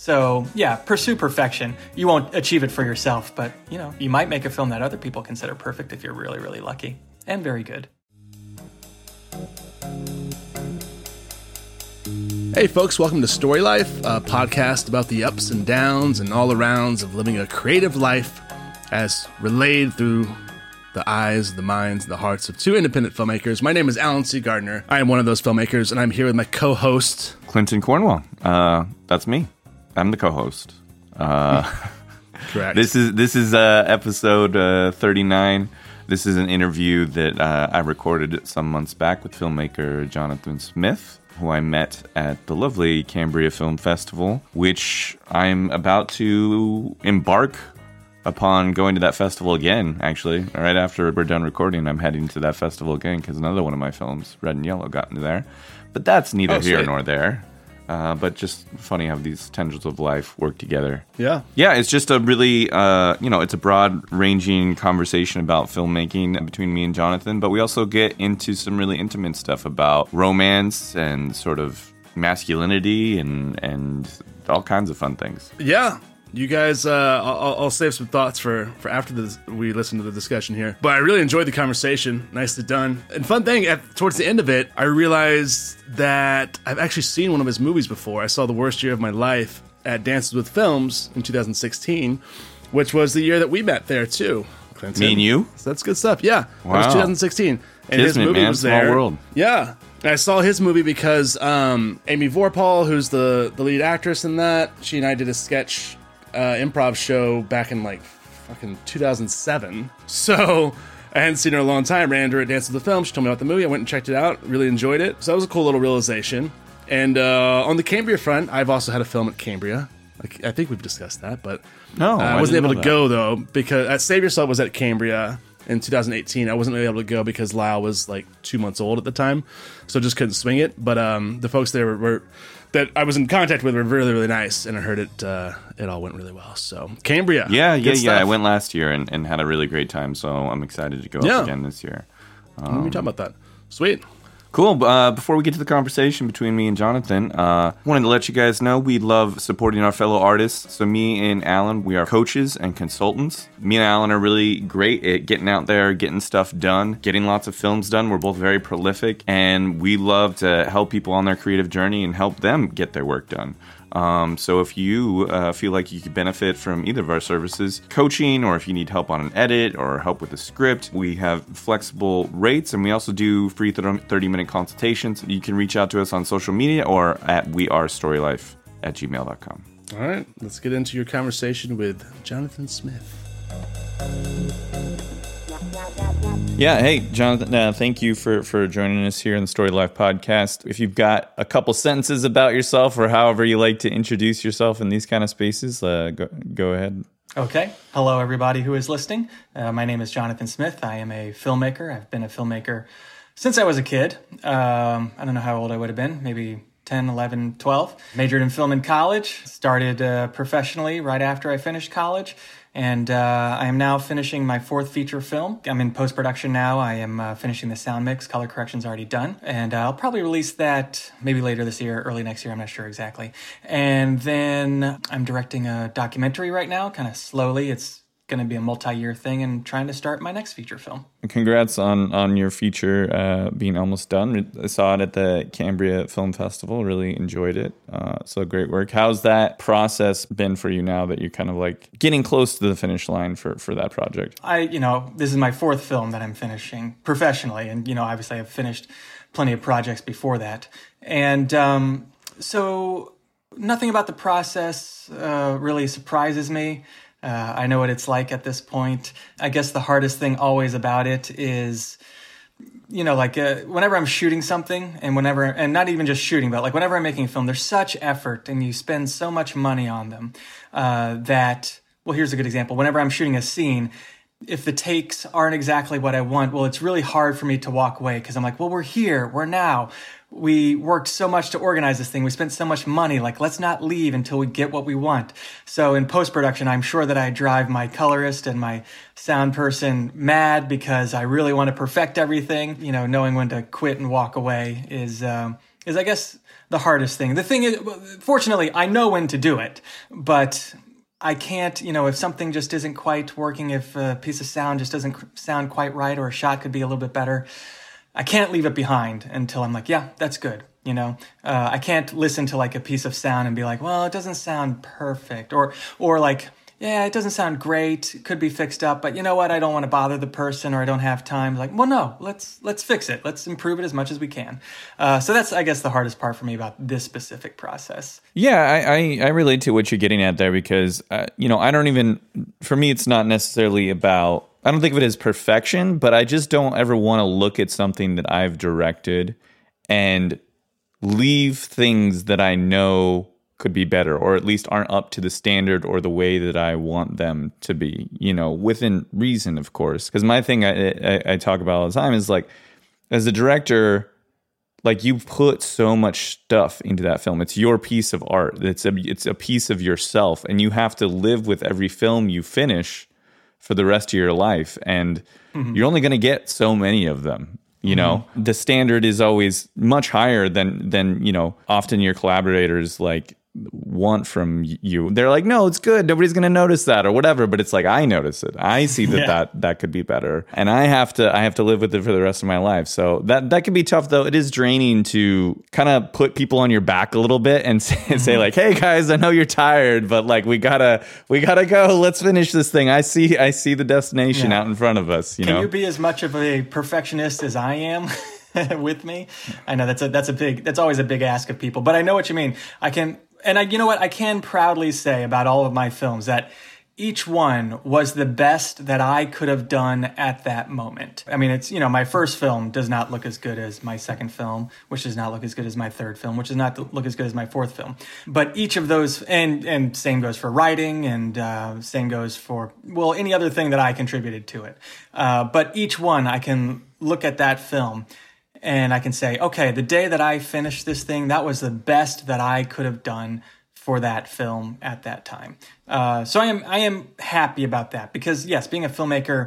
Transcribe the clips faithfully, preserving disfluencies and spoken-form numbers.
So, yeah, pursue perfection. You won't achieve it for yourself, but, you know, you might make a film that other people consider perfect if you're really, really lucky. And very good. Hey folks, welcome to Story Life, a podcast about the ups and downs and all arounds of living a creative life as relayed through the eyes, the minds, the hearts of two independent filmmakers. My name is Alan C. Gardner. I am one of those filmmakers, and I'm here with my co-host, Clinton Cornwell. Uh, that's me. I'm the co-host. Uh, Correct. This is this is uh, episode uh, thirty-nine. This is an interview that uh, I recorded some months back with filmmaker Jonathan Smith, who I met at the lovely Cambria Film Festival, which I'm about to embark upon going to that festival again, actually. Right after we're done recording, I'm heading to that festival again because another one of my films, Red and Yellow, got into there. But that's neither oh, here sweet. nor there. Uh, but just funny how these tendrils of life work together. Yeah. Yeah, it's just a really, uh, you know, it's a broad-ranging conversation about filmmaking between me and Jonathan, but we also get into some really intimate stuff about romance and sort of masculinity and, and all kinds of fun things. Yeah. You guys, uh, I'll, I'll save some thoughts for, for after this, we listen to the discussion here. But I really enjoyed the conversation. Nicely done. And fun thing, at, towards the end of it, I realized that I've actually seen one of his movies before. I saw The Worst Year of My Life at Dances with Films in two thousand sixteen, which was the year that we met there, too. Clinton. Me and you? So that's good stuff. Yeah. Wow. It was two thousand sixteen. And Kismet, his movie man. was Small there. world. Yeah. And I saw his movie because um, Amy Vorpahl, who's the, the lead actress in that, she and I did a sketch Uh, improv show back in like fucking two thousand seven. So I hadn't seen her in a long time. Ran into her at Dance of the Film. She told me about the movie. I went and checked it out. Really enjoyed it. So that was a cool little realization. And uh, on the Cambria front, I've also had a film at Cambria. Like, I think we've discussed that, but No, uh, I I wasn't didn't able know to that. go though because uh, Save Yourself was at Cambria in two thousand eighteen. I wasn't really able to go because Lyle was like two months old at the time, so just couldn't swing it. But um, the folks there were, were that I was in contact with were really, really nice, and I heard it uh, it all went really well. So Cambria, Yeah, yeah, good yeah. I stuff. went last year and, and had a really great time, so I'm excited to go Yeah. up again this year. Let me talk about that. Sweet. Cool. Uh, before we get to the conversation between me and Jonathan, uh, wanted to let you guys know we love supporting our fellow artists. So me and Alan, we are coaches and consultants. Me and Alan are really great at getting out there, getting stuff done, getting lots of films done. We're both very prolific, and we love to help people on their creative journey and help them get their work done. Um, so if you uh, feel like you could benefit from either of our services, coaching, or if you need help on an edit or help with a script, we have flexible rates, and we also do free thirty-minute consultations. You can reach out to us on social media or at wearestorylife at gmail dot com. All right, let's get into your conversation with Jonathan Smith. Yeah, hey, Jonathan, uh, thank you for, for joining us here in the Story Life podcast. If you've got a couple sentences about yourself or however you like to introduce yourself in these kind of spaces, uh, go, go ahead. Okay. Hello, everybody who is listening. Uh, my name is Jonathan Smith. I am a filmmaker. I've been a filmmaker since I was a kid. Um, I don't know how old I would have been, maybe ten, eleven, twelve. Majored in film in college. Started uh, professionally right after I finished college. And uh, I am now finishing my fourth feature film. I'm in post-production now. I am uh, finishing the sound mix. Color correction's already done. And uh, I'll probably release that maybe later this year, early next year. I'm not sure exactly. And then I'm directing a documentary right now, kind of slowly. It's going to be a multi-year thing and trying to start my next feature film. Congrats on, on your feature uh, being almost done. I saw it at the Cambria Film Festival. Really enjoyed it. Uh, so great work. How's that process been for you now that you're kind of like getting close to the finish line for, for that project? I, you know, this is my fourth film that I'm finishing professionally. And, you know, obviously I've finished plenty of projects before that. And um, so nothing about the process uh, really surprises me. Uh, I know what it's like at this point. I guess the hardest thing always about it is, you know, like uh, whenever I'm shooting something and whenever, and not even just shooting, but like whenever I'm making a film, there's such effort and you spend so much money on them uh, that, well, here's a good example. Whenever I'm shooting a scene, if the takes aren't exactly what I want, well, it's really hard for me to walk away because I'm like, well, we're here, we're now. We worked so much to organize this thing. We spent so much money. Like, let's not leave until we get what we want. So in post-production, I'm sure that I drive my colorist and my sound person mad because I really want to perfect everything. You know, knowing when to quit and walk away is, um, is I guess, the hardest thing. The thing is, fortunately, I know when to do it, but I can't, you know, if something just isn't quite working, if a piece of sound just doesn't sound quite right, or a shot could be a little bit better, I can't leave it behind until I'm like, yeah, that's good. You know, uh, I can't listen to like a piece of sound and be like, well, it doesn't sound perfect, or, or like, yeah, it doesn't sound great. It could be fixed up, but you know what? I don't want to bother the person, or I don't have time. Like, well, no, let's let's fix it. Let's improve it as much as we can. Uh, so that's, I guess, the hardest part for me about this specific process. Yeah, I, I, I relate to what you're getting at there because, uh, you know, I don't even, for me, it's not necessarily about, I don't think of it as perfection, but I just don't ever want to look at something that I've directed and leave things that I know could be better, or at least aren't up to the standard or the way that I want them to be, you know, within reason, of course. Because my thing I, I, I talk about all the time is like, as a director, like you put so much stuff into that film. It's your piece of art. It's a, it's a piece of yourself, and you have to live with every film you finish for the rest of your life. And mm-hmm. you're only going to get so many of them. You know, mm-hmm. the standard is always much higher than, than, you know, often your collaborators like want from you. They're like, no, it's good. Nobody's going to notice that or whatever. But it's like, I notice it. I see that, yeah. that that could be better. And I have to I have to live with it for the rest of my life. So that, that can be tough, though. It is draining to kind of put people on your back a little bit and say, mm-hmm. say like, hey, guys, I know you're tired, but like, we gotta we gotta go. Let's finish this thing. I see I see the destination yeah. out in front of us. You can know? you be as much of a perfectionist as I am? With me? I know that's a that's a big that's always a big ask of people, but I know what you mean. I can and I you know what I can proudly say about all of my films that each one was the best that I could have done at that moment. I mean, it's, you know, my first film does not look as good as my second film, which does not look as good as my third film, which does not look as good as my fourth film. But each of those, and and same goes for writing, and uh, same goes for, well, any other thing that I contributed to it. Uh, but each one, I can look at that film and I can say, okay, the day that I finished this thing, that was the best that I could have done for that film at that time. Uh, so I am I am happy about that because, yes, being a filmmaker,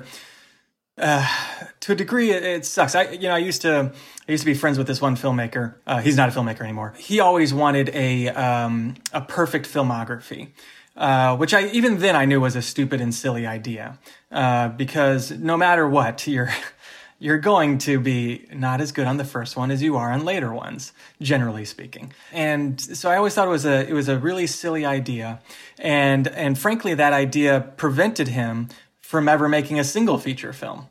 uh, to a degree, it, it sucks. I you know I used to I used to be friends with this one filmmaker. Uh, he's not a filmmaker anymore. He always wanted a um, a perfect filmography. Uh, which I even then I knew was a stupid and silly idea, uh, because no matter what, you're you're going to be not as good on the first one as you are on later ones, generally speaking. And so I always thought it was a it was a really silly idea, and and frankly, that idea prevented him from ever making a single feature film.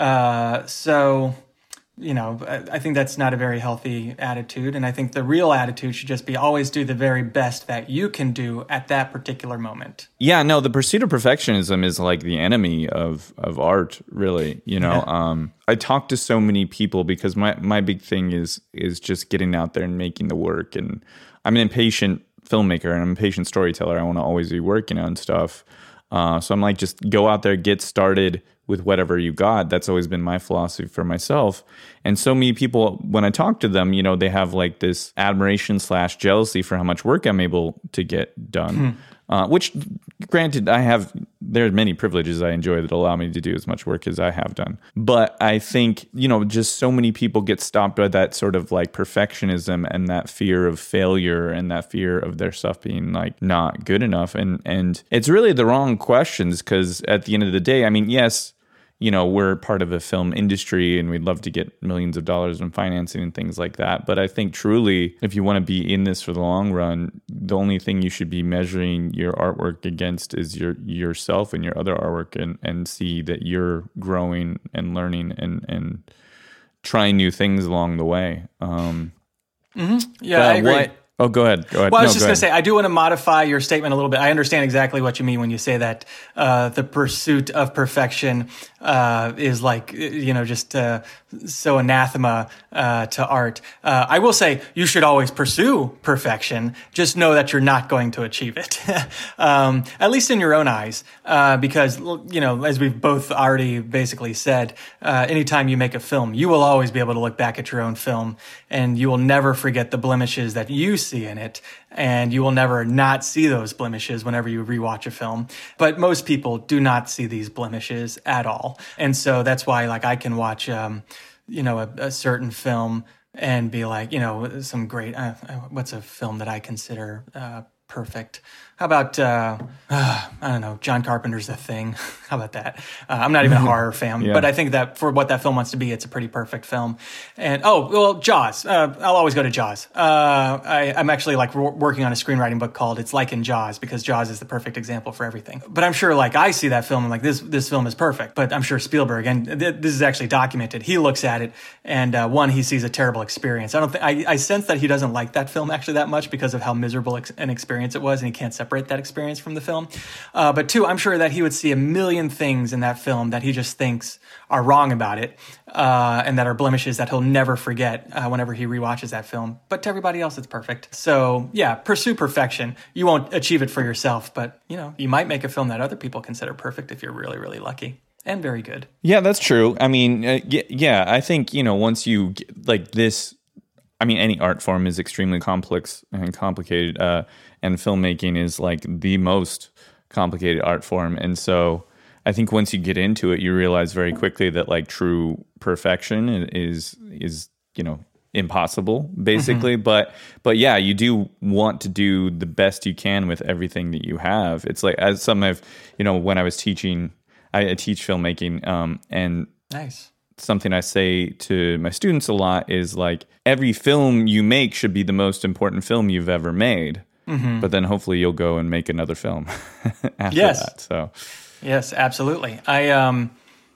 Uh, so. You know, I think that's not a very healthy attitude. And I think the real attitude should just be always do the very best that you can do at that particular moment. Yeah, no, the pursuit of perfectionism is like the enemy of, of art, really. You know, yeah. um, I talk to so many people because my, my big thing is is just getting out there and making the work. And I'm an impatient filmmaker and I'm an impatient storyteller. I want to always be working on stuff. Uh, so I'm like, just go out there, get started with whatever you got. That's always been my philosophy for myself. And so many people, when I talk to them, you know, they have like this admiration slash jealousy for how much work I'm able to get done. Hmm. Uh, which, granted, I have, there are many privileges I enjoy that allow me to do as much work as I have done. But I think, you know, just so many people get stopped by that sort of like perfectionism and that fear of failure and that fear of their stuff being like not good enough. And, and it's really the wrong questions because at the end of the day, I mean, yes, you know, we're part of a film industry and we'd love to get millions of dollars in financing and things like that. But I think truly, if you want to be in this for the long run, the only thing you should be measuring your artwork against is your yourself and your other artwork and, and see that you're growing and learning and, and trying new things along the way. Um, mm-hmm. Yeah, I agree. What, Oh, go ahead. Go ahead. Well, I was no, just going to say, I do want to modify your statement a little bit. I understand exactly what you mean when you say that uh, the pursuit of perfection uh, is like, you know, just uh, so anathema uh, to art. Uh, I will say you should always pursue perfection. Just know that you're not going to achieve it, um, at least in your own eyes, uh, because, you know, as we've both already basically said, uh, anytime you make a film, you will always be able to look back at your own film and you will never forget the blemishes that you see in it, and you will never not see those blemishes whenever you rewatch a film. But most people do not see these blemishes at all, and so that's why, like, I can watch, um, you know, a, a certain film and be like, you know, some great, uh, what's a film that I consider uh, perfect? How about, uh, uh, I don't know, John Carpenter's The Thing. How about that? Uh, I'm not even a horror fan, Yeah. but I think that for what that film wants to be, it's a pretty perfect film. And, oh, well, Jaws. Uh, I'll always go to Jaws. Uh, I, I'm actually like w- working on a screenwriting book called It's Like in Jaws, because Jaws is the perfect example for everything. But I'm sure like I see that film and like this, this film is perfect. But I'm sure Spielberg, and th- this is actually documented, he looks at it and uh, one, he sees a terrible experience. I don't think, I, I sense that he doesn't like that film actually that much because of how miserable ex- an experience it was, and he can't separate that experience from the film. Uh, but two, I'm sure that he would see a million things in that film that he just thinks are wrong about it, uh, and that are blemishes that he'll never forget uh, whenever he rewatches that film. But to everybody else, it's perfect. So yeah, pursue perfection. You won't achieve it for yourself, but you know, you might make a film that other people consider perfect if you're really, really lucky. And very good. Yeah, that's true. I mean, uh, y- yeah, I think, you know, once you get, like this, I mean, any art form is extremely complex and complicated, uh, and filmmaking is like the most complicated art form. And so I think once you get into it, you realize very quickly that like true perfection is, is, you know, impossible basically. Mm-hmm. But, but yeah, you do want to do the best you can with everything that you have. It's like, as some I've, you know, when I was teaching, I, I teach filmmaking, um, and nice. Something I say to my students a lot is like, every film you make should be the most important film you've ever made. Mm-hmm. But then hopefully you'll go and make another film after yes. that. So, yes, absolutely. I um,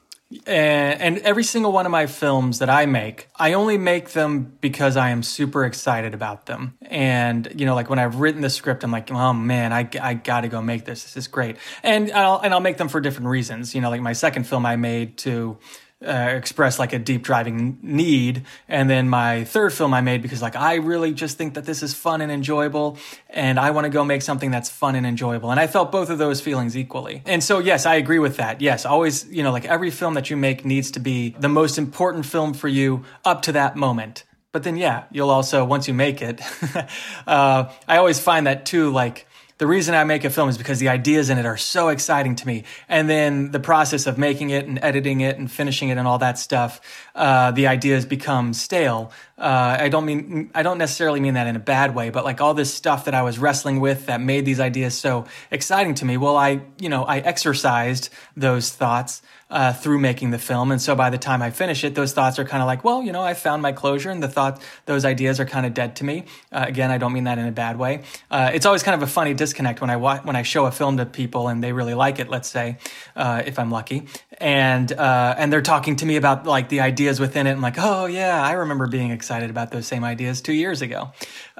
and, and every single one of my films that I make, I only make them because I am super excited about them. And you know, like when I've written the script, I'm like, oh man, I, I got to go make this. This is great. And I'll and I'll make them for different reasons. You know, like my second film I made to Uh, express like a deep driving need, and then my third film I made because like I really just think that this is fun and enjoyable, and I want to go make something that's fun and enjoyable, and I felt both of those feelings equally. And so yes, I agree with that. Yes, always, you know, like every film that you make needs to be the most important film for you up to that moment. But then yeah, you'll also, once you make it, uh, I always find that too, like the reason I make a film is because the ideas in it are so exciting to me. And then the process of making it and editing it and finishing it and all that stuff, uh, the ideas become stale. Uh, I don't mean, I don't necessarily mean that in a bad way, but like all this stuff that I was wrestling with that made these ideas so exciting to me. Well, I, you know, I exercised those thoughts Uh, through making the film. And so by the time I finish it, those thoughts are kind of like, well, you know, I found my closure, and the thought, those ideas are kind of dead to me. Uh, again, I don't mean that in a bad way. Uh, it's always kind of a funny disconnect when I wa- when I show a film to people and they really like it, let's say, uh, if I'm lucky. And, uh, and they're talking to me about like the ideas within it. I'm like, oh yeah, I remember being excited about those same ideas two years ago.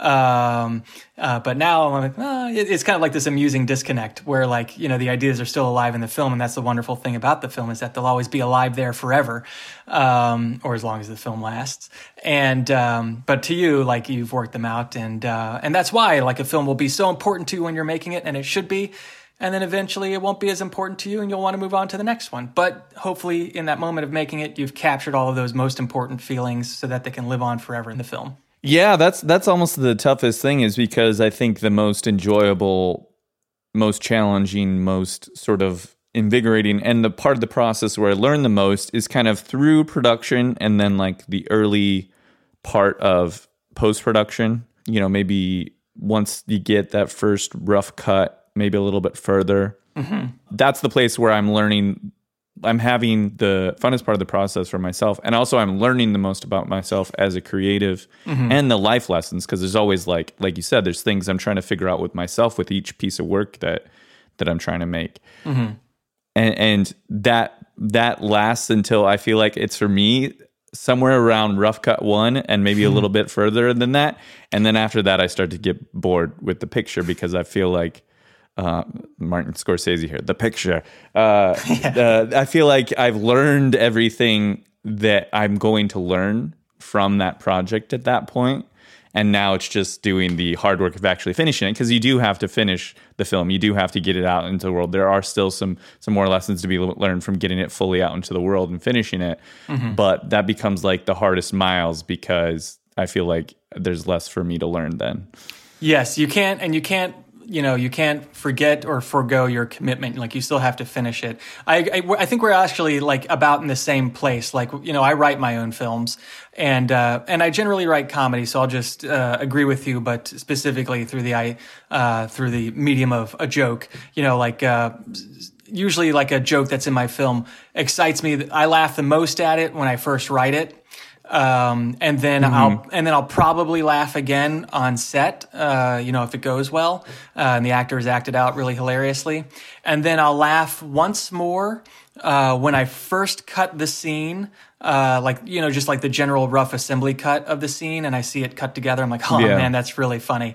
Um, uh, but now I'm like, oh, it, it's kind of like this amusing disconnect where like, you know, the ideas are still alive in the film. And that's the wonderful thing about the film, is that they'll always be alive there forever, um, or as long as the film lasts. And um, but to you, like you've worked them out, and uh, and that's why like a film will be so important to you when you're making it, and it should be. And then eventually it won't be as important to you, and you'll want to move on to the next one. But hopefully in that moment of making it, you've captured all of those most important feelings so that they can live on forever in the film. yeah, that's that's almost the toughest thing, is because I think the most enjoyable, most challenging, most sort of invigorating, and the part of the process where I learn the most is kind of through production, and then like the early part of post-production. You know, maybe once you get that first rough cut, maybe a little bit further. Mm-hmm. That's the place where I'm learning. I'm having the funnest part of the process for myself. And also I'm learning the most about myself as a creative, mm-hmm. and the life lessons. Cause there's always like, like you said, there's things I'm trying to figure out with myself with each piece of work that, that I'm trying to make. Mm-hmm. And, and that, that lasts until I feel like it's for me somewhere around rough cut one, and maybe a little bit further than that. And then after that, I start to get bored with the picture, because I feel like, Uh, Martin Scorsese here, The Picture. Uh, yeah. uh, I feel like I've learned everything that I'm going to learn from that project at that point. And now it's just doing the hard work of actually finishing it, because you do have to finish the film. You do have to get it out into the world. There are still some some more lessons to be learned from getting it fully out into the world and finishing it. Mm-hmm. But that becomes like the hardest miles, because I feel like there's less for me to learn then. Yes, you can't, and you can't you know, you can't forget or forego your commitment. Like, you still have to finish it. I, I, I think we're actually like about in the same place. Like, you know, I write my own films, and uh, and I generally write comedy. So I'll just uh, agree with you, but specifically through the I uh, through the medium of a joke. You know, like uh, usually like a joke that's in my film excites me. I laugh the most at it when I first write it. Um, and then mm-hmm. I'll, and then I'll probably laugh again on set, uh, you know, if it goes well, uh, and the actors acted out really hilariously. And then I'll laugh once more, uh, when I first cut the scene, uh, like, you know, just like the general rough assembly cut of the scene, and I see it cut together. I'm like, oh yeah. man, that's really funny.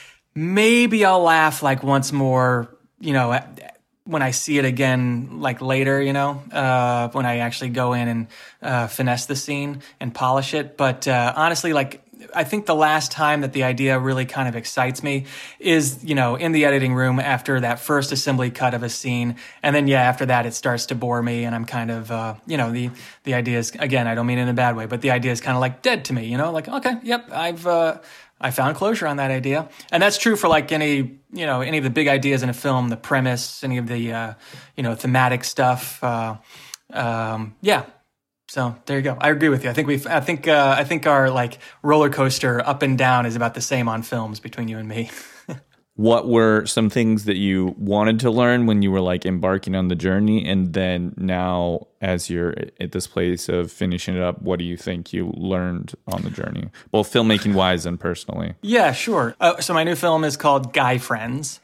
Maybe I'll laugh like once more, you know, when I see it again, like later, you know, uh, when I actually go in and uh, finesse the scene and polish it. But uh, honestly, like, I think the last time that the idea really kind of excites me is, you know, in the editing room after that first assembly cut of a scene. And then, yeah, after that, it starts to bore me. And I'm kind of, uh, you know, the, the idea is, again, I don't mean it in a bad way, but the idea is kind of like dead to me, you know, like, okay, yep, I've, uh, I found closure on that idea. And that's true for like any, you know, any of the big ideas in a film, the premise, any of the, uh, you know, thematic stuff. Uh, um, yeah. So there you go. I agree with you. I think we've, I think, uh, I think our like roller coaster up and down is about the same on films between you and me. What were some things that you wanted to learn when you were like embarking on the journey? And then now, as you're at this place of finishing it up, what do you think you learned on the journey, both filmmaking wise and personally? Yeah, sure. Uh, so my new film is called Guy Friends.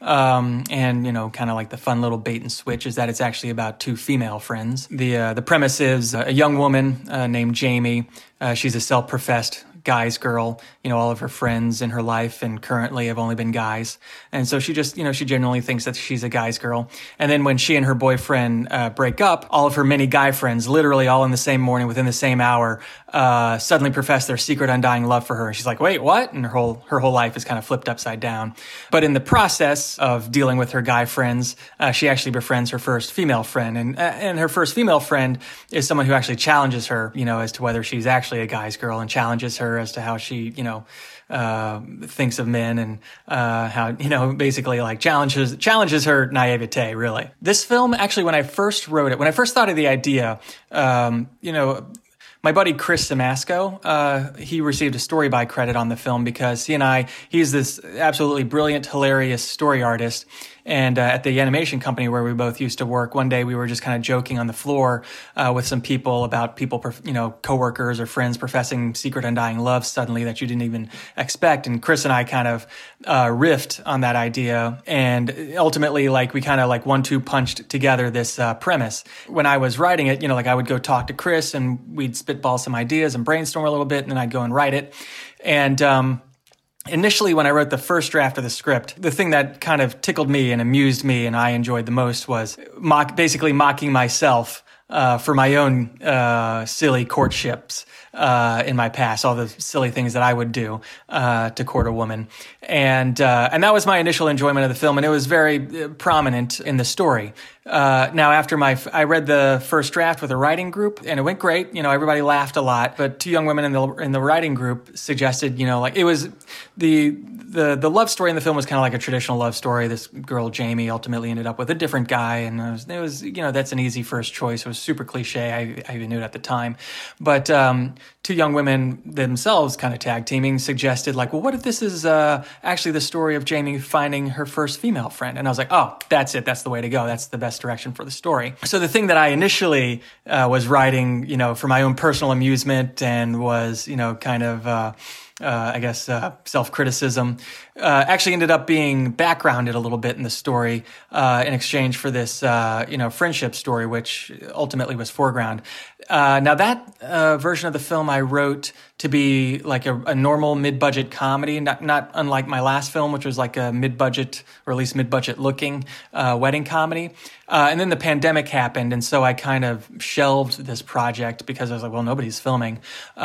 Um, and, you know, kind of like the fun little bait and switch is that it's actually about two female friends. The, uh, the premise is a young woman uh, named Jamie. Uh, she's a self-professed guy's girl. You know, all of her friends in her life and currently have only been guys. And so she just, you know, she genuinely thinks that she's a guy's girl. And then when she and her boyfriend uh, break up, all of her many guy friends, literally all in the same morning, within the same hour, uh, suddenly profess their secret undying love for her. And she's like, wait, what? And her whole, her whole life is kind of flipped upside down. But in the process of dealing with her guy friends, uh, she actually befriends her first female friend. And, uh, and her first female friend is someone who actually challenges her, you know, as to whether she's actually a guy's girl, and challenges her as to how she, you know, uh, thinks of men, and uh, how, you know, basically like challenges challenges her naivete, really. This film, actually, when I first wrote it, when I first thought of the idea, um, you know, my buddy Chris Samasco, uh, he received a story by credit on the film because he and I, he's this absolutely brilliant, hilarious story artist. And uh, at the animation company where we both used to work, one day we were just kind of joking on the floor uh, with some people about people, you know, coworkers or friends professing secret undying love suddenly that you didn't even expect. And Chris and I kind of uh, riffed on that idea, and ultimately, like, we kind of like one-two punched together this uh, premise. When I was writing it, you know, like, I would go talk to Chris and we'd spitball some ideas and brainstorm a little bit, and then I'd go and write it. And um, initially, when I wrote the first draft of the script, the thing that kind of tickled me and amused me and I enjoyed the most was mock, basically mocking myself uh, for my own uh, silly courtships uh, in my past, all the silly things that I would do uh, to court a woman. And uh, and that was my initial enjoyment of the film, and it was very prominent in the story. Uh, now, after my, I read the first draft with a writing group, and it went great. You know, everybody laughed a lot. But two young women in the in the writing group suggested, you know, like, it was the the the love story in the film was kind of like a traditional love story. This girl Jamie ultimately ended up with a different guy, and it was, it was you know, that's an easy first choice. It was super cliche. I, I even knew it at the time. But um, two young women themselves, kind of tag teaming, suggested, like, well, what if this is uh, actually the story of Jamie finding her first female friend? And I was like, oh, that's it. That's the way to go. That's the best direction for the story. So the thing that I initially uh, was writing, you know, for my own personal amusement and was, you know, kind of, uh, uh, I guess, uh, self-criticism, uh, actually ended up being backgrounded a little bit in the story uh, in exchange for this, uh, you know, friendship story, which ultimately was foreground. Uh, now, that uh, version of the film I wrote to be like a, a normal mid-budget comedy, not not unlike my last film, which was like a mid-budget, or at least mid-budget looking uh, wedding comedy. Uh, and then the pandemic happened, and so I kind of shelved this project because I was like, well, nobody's filming.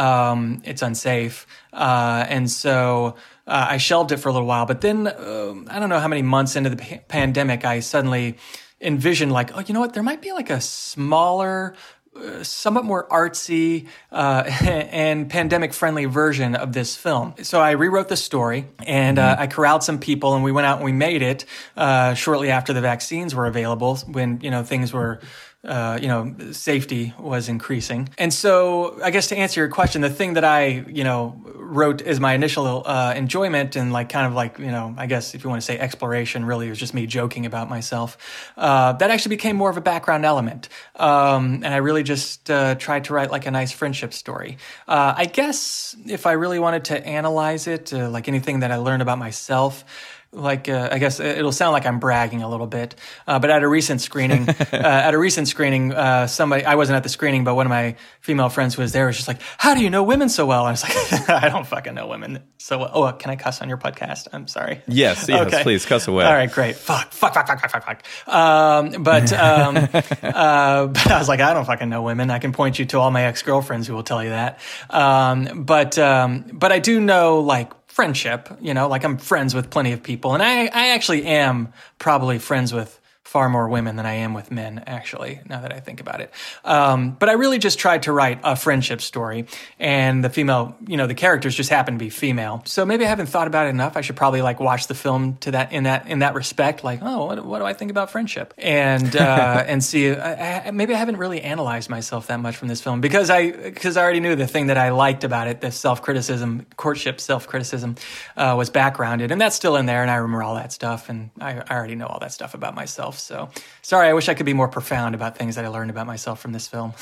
Um, it's unsafe. Uh, and so uh, I shelved it for a little while. But then, uh, I don't know how many months into the pa- pandemic, I suddenly envisioned, like, oh, you know what? There might be like a smaller somewhat more artsy uh, and pandemic-friendly version of this film. So I rewrote the story, and uh, I corralled some people, and we went out and we made it uh, shortly after the vaccines were available, when you know things were. Uh, you know, safety was increasing. And so I guess to answer your question, the thing that I, you know, wrote as my initial uh, enjoyment and like kind of like, you know, I guess if you want to say exploration, really it was just me joking about myself. Uh, that actually became more of a background element. Um, and I really just uh, tried to write like a nice friendship story. Uh, I guess if I really wanted to analyze it, uh, like anything that I learned about myself, Like, uh, I guess it'll sound like I'm bragging a little bit, uh, but at a recent screening, uh, at a recent screening, uh, somebody, I wasn't at the screening, but one of my female friends who was there was just like, how do you know women so well? And I was like, I don't fucking know women so well. Oh, can I cuss on your podcast? I'm sorry. Yes, yes, okay. Please cuss away. All right, great. Fuck, fuck, fuck, fuck, fuck, fuck, fuck. Um, but, um, uh, but I was like, I don't fucking know women. I can point you to all my ex-girlfriends who will tell you that. Um, but, um, but I do know like, friendship, you know, like I'm friends with plenty of people. And I, I actually am probably friends with far more women than I am with men, actually, now that I think about it. Um, but I really just tried to write a friendship story, and the female, you know, the characters just happen to be female. So maybe I haven't thought about it enough. I should probably like watch the film to that in that in that respect. Like, oh, what, what do I think about friendship? And uh, and see, I, I, maybe I haven't really analyzed myself that much from this film because I because I already knew the thing that I liked about it, the self criticism, courtship self criticism, uh, was backgrounded, and that's still in there, and I remember all that stuff, and I, I already know all that stuff about myself. So sorry, I wish I could be more profound about things that I learned about myself from this film.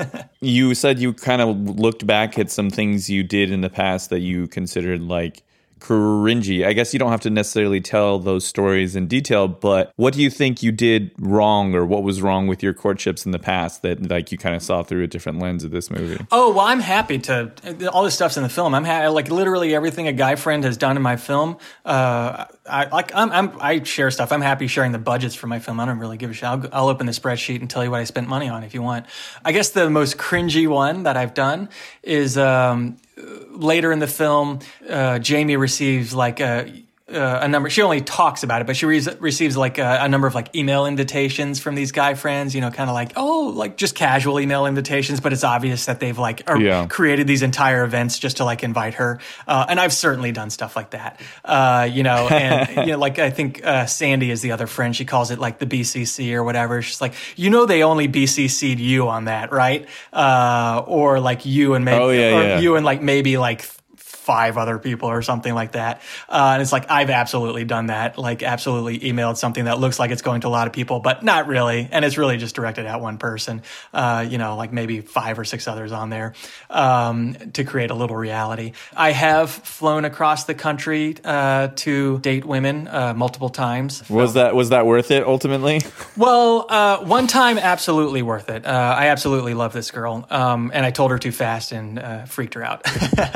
You said you kind of looked back at some things you did in the past that you considered like cringy. I guess you don't have to necessarily tell those stories in detail, but what do you think you did wrong, or what was wrong with your courtships in the past that like you kind of saw through a different lens of this movie? Oh, well, I'm happy to, all this stuff's in the film. I'm ha- like literally everything a guy friend has done in my film. Uh, I like, I'm, I'm, I share stuff. I'm happy sharing the budgets for my film. I don't really give a shit. I'll, I'll open the spreadsheet and tell you what I spent money on if you want. I guess the most cringy one that I've done is, um, later in the film, uh, Jamie receives like a, uh, a number. She only talks about it, but she re- receives like a, a number of like email invitations from these guy friends. You know, kind of like oh, like just casual email invitations, but it's obvious that they've like are, yeah. created these entire events just to like invite her. Uh, and I've certainly done stuff like that. Uh, you know, and you know, like I think uh, Sandy is the other friend. She calls it like the B C C or whatever. She's like, you know, they only B C C'd you on that, right? Uh, or like you and maybe, oh, yeah, or yeah. you and like maybe like. five other people or something like that. Uh, and it's like, I've absolutely done that, like absolutely emailed something that looks like it's going to a lot of people, but not really. And it's really just directed at one person, uh, you know, like maybe five or six others on there, um, to create a little reality. I have flown across the country, uh, to date women, uh, multiple times. Was that, was that worth it ultimately? Well, uh, one time, absolutely worth it. Uh, I absolutely love this girl. Um, and I told her too fast and, uh, freaked her out.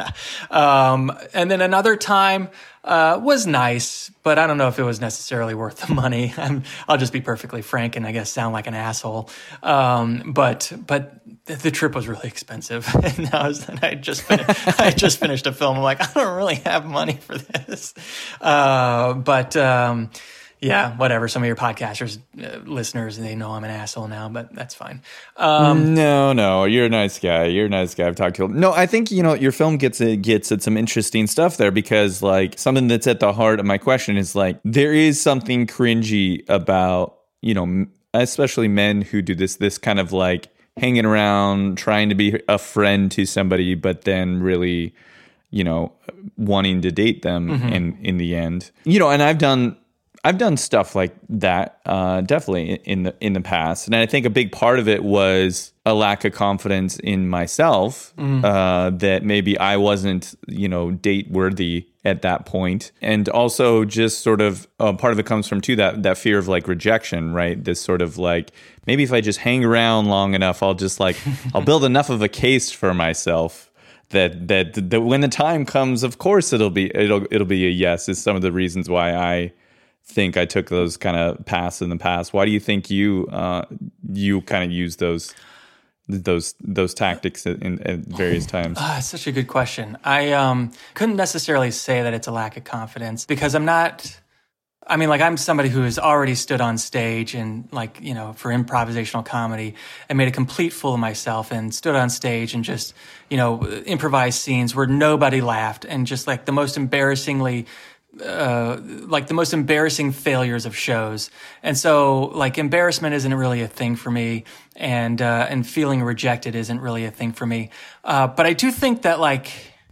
um, Um, and then another time uh, was nice, but I don't know if it was necessarily worth the money. I'm, I'll just be perfectly frank and I guess sound like an asshole. Um, but but the, the trip was really expensive, and I was and I just finished, I just finished a film. I'm like, I don't really have money for this, uh, but. Um, Yeah, whatever. Some of your podcasters, uh, listeners, they know I'm an asshole now, but that's fine. Um, no, no, you're a nice guy. You're a nice guy. I've talked to. No, I think you know your film gets it gets at some interesting stuff there because like something that's at the heart of my question is like there is something cringy about you know especially men who do this this kind of like hanging around, trying to be a friend to somebody, but then really you know wanting to date them mm-hmm. in in the end. You know, and I've done. I've done stuff like that, uh, definitely in the in the past, and I think a big part of it was a lack of confidence in myself mm. uh, that maybe I wasn't, you know, date worthy at that point, and also just sort of uh, part of it comes from too that that fear of like rejection, right? This sort of like maybe if I just hang around long enough, I'll just like I'll build enough of a case for myself. That, that that when the time comes, of course it'll be it'll it'll be a yes. Is some of the reasons why I. think I took those kind of paths in the past. Why do you think you uh, you kind of use those those those tactics in, at various times? Oh, it's such a good question. I um, couldn't necessarily say that it's a lack of confidence because I'm not I mean, like, I'm somebody who has already stood on stage and, like, you know, for improvisational comedy and made a complete fool of myself and stood on stage and just, you know, improvised scenes where nobody laughed and just, like, the most embarrassingly, uh, like, the most embarrassing failures of shows. And so, like, embarrassment isn't really a thing for me, and, uh, and feeling rejected isn't really a thing for me. Uh, but I do think that, like,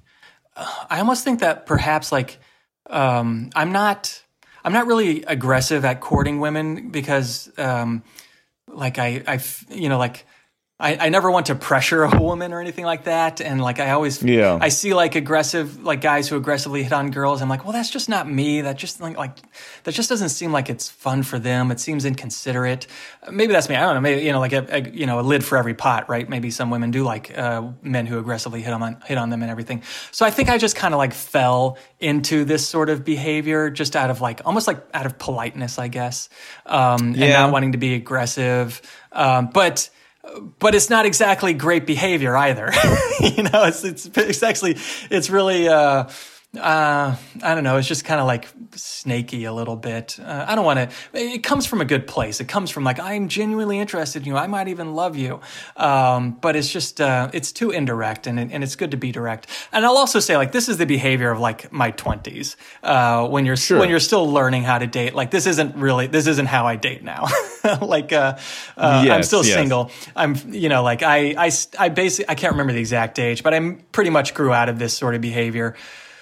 I almost think that perhaps, like, um, I'm not... I'm not really aggressive at courting women because, um, like, I, I, you know, like, I, I never want to pressure a woman or anything like that. And, like, I always, yeah. I see, like, aggressive, like, guys who aggressively hit on girls. I'm like, well, that's just not me. That just, like, like that just doesn't seem like it's fun for them. It seems inconsiderate. Maybe that's me. I don't know. Maybe, you know, like, a, a you know, a lid for every pot, right? Maybe some women do like uh, men who aggressively hit on, hit on them and everything. So I think I just kind of, like, fell into this sort of behavior just out of, like, almost like out of politeness, I guess, um, yeah. and not wanting to be aggressive. Um, but... But it's not exactly great behavior either. you know, it's, it's, it's actually, it's really, uh, uh, I don't know, it's just kind of like snaky a little bit. Uh, I don't want to, it comes from a good place. It comes from like, I'm genuinely interested in you. I might even love you. Um, but it's just, uh, it's too indirect, and, and it's good to be direct. And I'll also say, like, this is the behavior of like my twenties, uh, when you're, sure. when you're still learning how to date. Like, this isn't really, this isn't how I date now. like, uh, uh yes, I'm still yes. single. I'm, you know, like I, I, I basically, I can't remember the exact age, but I pretty much grew out of this sort of behavior.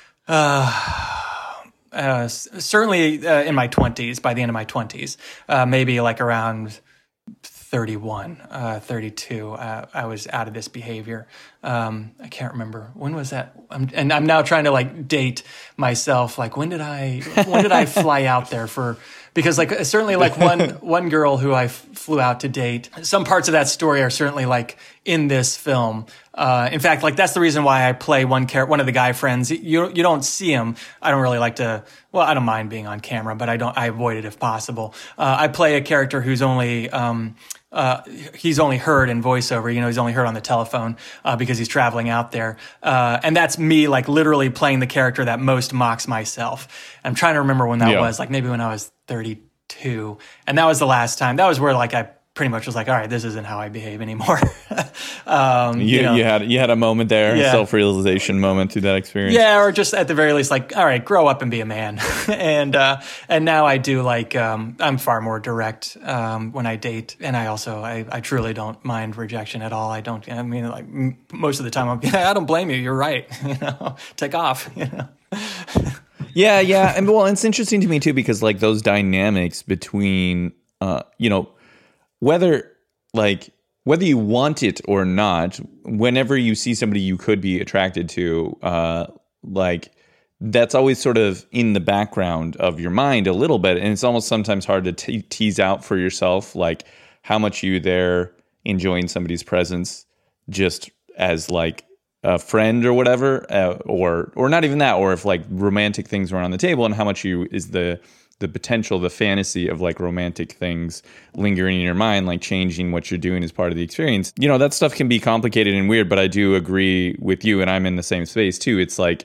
Uh, uh, certainly uh, in my twenties, by the end of my twenties, uh, maybe like around thirty-one, uh, thirty-two, uh, I was out of this behavior. Um, I can't remember. When was that? I'm, and I'm now trying to like date myself. Like, when did I, when did I fly out there for, because like certainly like one, one girl who I f- flew out to date, some parts of that story are certainly like in this film. Uh, in fact, like that's the reason why I play one char- one of the guy friends. You you don't see him. I don't really like to. Well, I don't mind being on camera, but I don't. I avoid it if possible. Uh, I play a character who's only um, uh, he's only heard in voiceover. You know, he's only heard on the telephone uh, because he's traveling out there. Uh, and that's me, like literally playing the character that most mocks myself. I'm trying to remember when that yeah. was. Like maybe when I was thirty-two, and that was the last time. That was where like I. pretty much was like, all right, this isn't how I behave anymore. um, you, you, know, you had you had a moment there, Yeah. a self-realization moment through that experience. yeah, or just at the very least, like, all right, grow up and be a man. and uh, and now I do like um, I'm far more direct um, when I date, and I also I, I truly don't mind rejection at all. I don't. I mean, like m- most of the time, I'm, I don't blame you. You're right. You know, take off. You know. Yeah, yeah, and well, it's interesting to me too because like those dynamics between, uh, you know. Whether, like, whether you want it or not, whenever you see somebody you could be attracted to, uh, like, that's always sort of in the background of your mind a little bit. And it's almost sometimes hard to te- tease out for yourself, like, how much you there enjoying somebody's presence just as, like, a friend or whatever, uh, or or not even that, or if, like, romantic things were on the table, and how much you is the... the potential, the fantasy of like romantic things lingering in your mind, like changing what you're doing as part of the experience. You know, that stuff can be complicated and weird, but I do agree with you, and I'm in the same space too. It's like,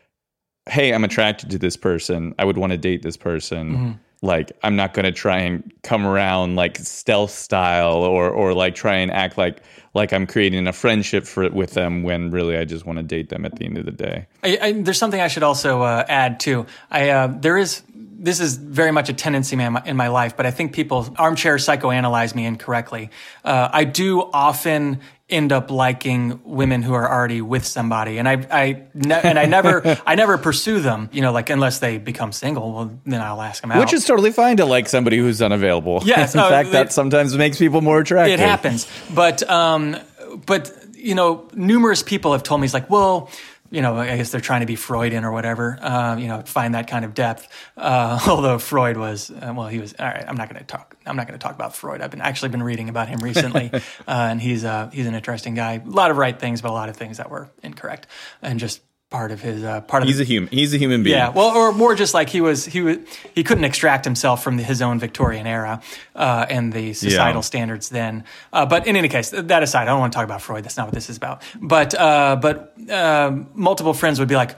hey, I'm attracted to this person. I would want to date this person. Mm-hmm. Like, I'm not going to try and come around like stealth style or or like try and act like like I'm creating a friendship for with them when really I just want to date them at the end of the day. I, I, there's something I should also uh, add too. I uh, there is. This is very much a tendency in my, in my life, but I think people armchair psychoanalyze me incorrectly. Uh, I do often end up liking women who are already with somebody, and I, I ne- and I never, I never pursue them. You know, like unless they become single, well, then I'll ask them out. Which is totally fine to like somebody who's unavailable. Yes, in uh, fact, it, that sometimes makes people more attractive. It happens, but um, but you know, numerous people have told me it's like, well. You know, I guess they're trying to be Freudian or whatever, uh, you know, find that kind of depth. Uh, although Freud was, uh, well, he was, all right, I'm not going to talk, I'm not going to talk about Freud. I've been actually been reading about him recently. uh, and he's, uh, he's an interesting guy. A lot of right things, but a lot of things that were incorrect and just part of his, uh, part of He's his, a human. He's a human being. Yeah. Well, or more just like he was, he was, he couldn't extract himself from the, his own Victorian era, uh, and the societal Yeah. standards then. Uh, but in any case, that aside, I don't want to talk about Freud. That's not what this is about. But, uh, but, uh, multiple friends would be like,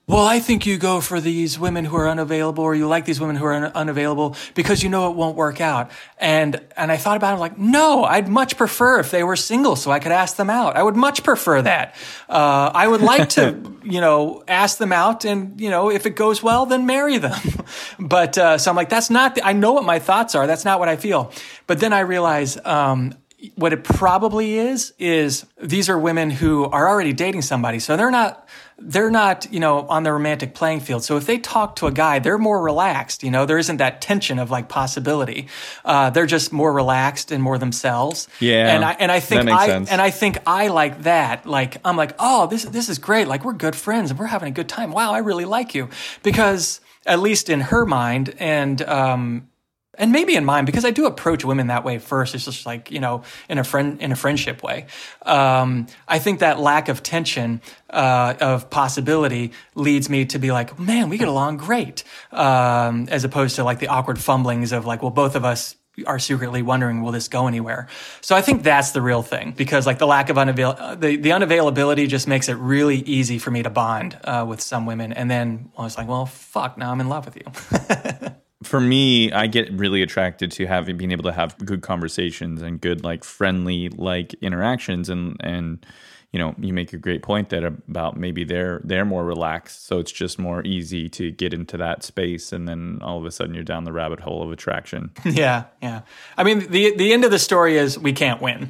well, I think you go for these women who are unavailable, or you like these women who are un- unavailable because you know it won't work out. And and I thought about it like, no, I'd much prefer if they were single so I could ask them out. I would much prefer that. Uh, I would like to, you know, ask them out, and, you know, if it goes well, then marry them. But uh, so I'm like, that's not, the, I know what my thoughts are. That's not what I feel. But then I realize, um, what it probably is, is these are women who are already dating somebody. So they're not, they're not, you know, on the romantic playing field. So if they talk to a guy, they're more relaxed. You know, there isn't that tension of like possibility. Uh, they're just more relaxed and more themselves. Yeah. And I, and I think that makes I, sense. and I think I like that. Like, I'm like, oh, this, this is great. Like, we're good friends and we're having a good time. Wow. I really like you, because at least in her mind, and, um, and maybe in mine, because I do approach women that way first. It's just like, you know, in a friend, in a friendship way. Um, I think that lack of tension, uh, of possibility leads me to be like, man, we get along great. Um, as opposed to like the awkward fumblings of like, well, both of us are secretly wondering, will this go anywhere? So I think that's the real thing, because like the lack of unavail, the, the unavailability just makes it really easy for me to bond, uh, with some women. And then I was like, well, fuck, now I'm in love with you. For me, I get really attracted to having being able to have good conversations and good, like, friendly, like, interactions, and and you know, you make a great point that about maybe they're they're more relaxed, so it's just more easy to get into that space, and then all of a sudden you're down the rabbit hole of attraction. Yeah, yeah. I mean, the the end of the story is we can't win.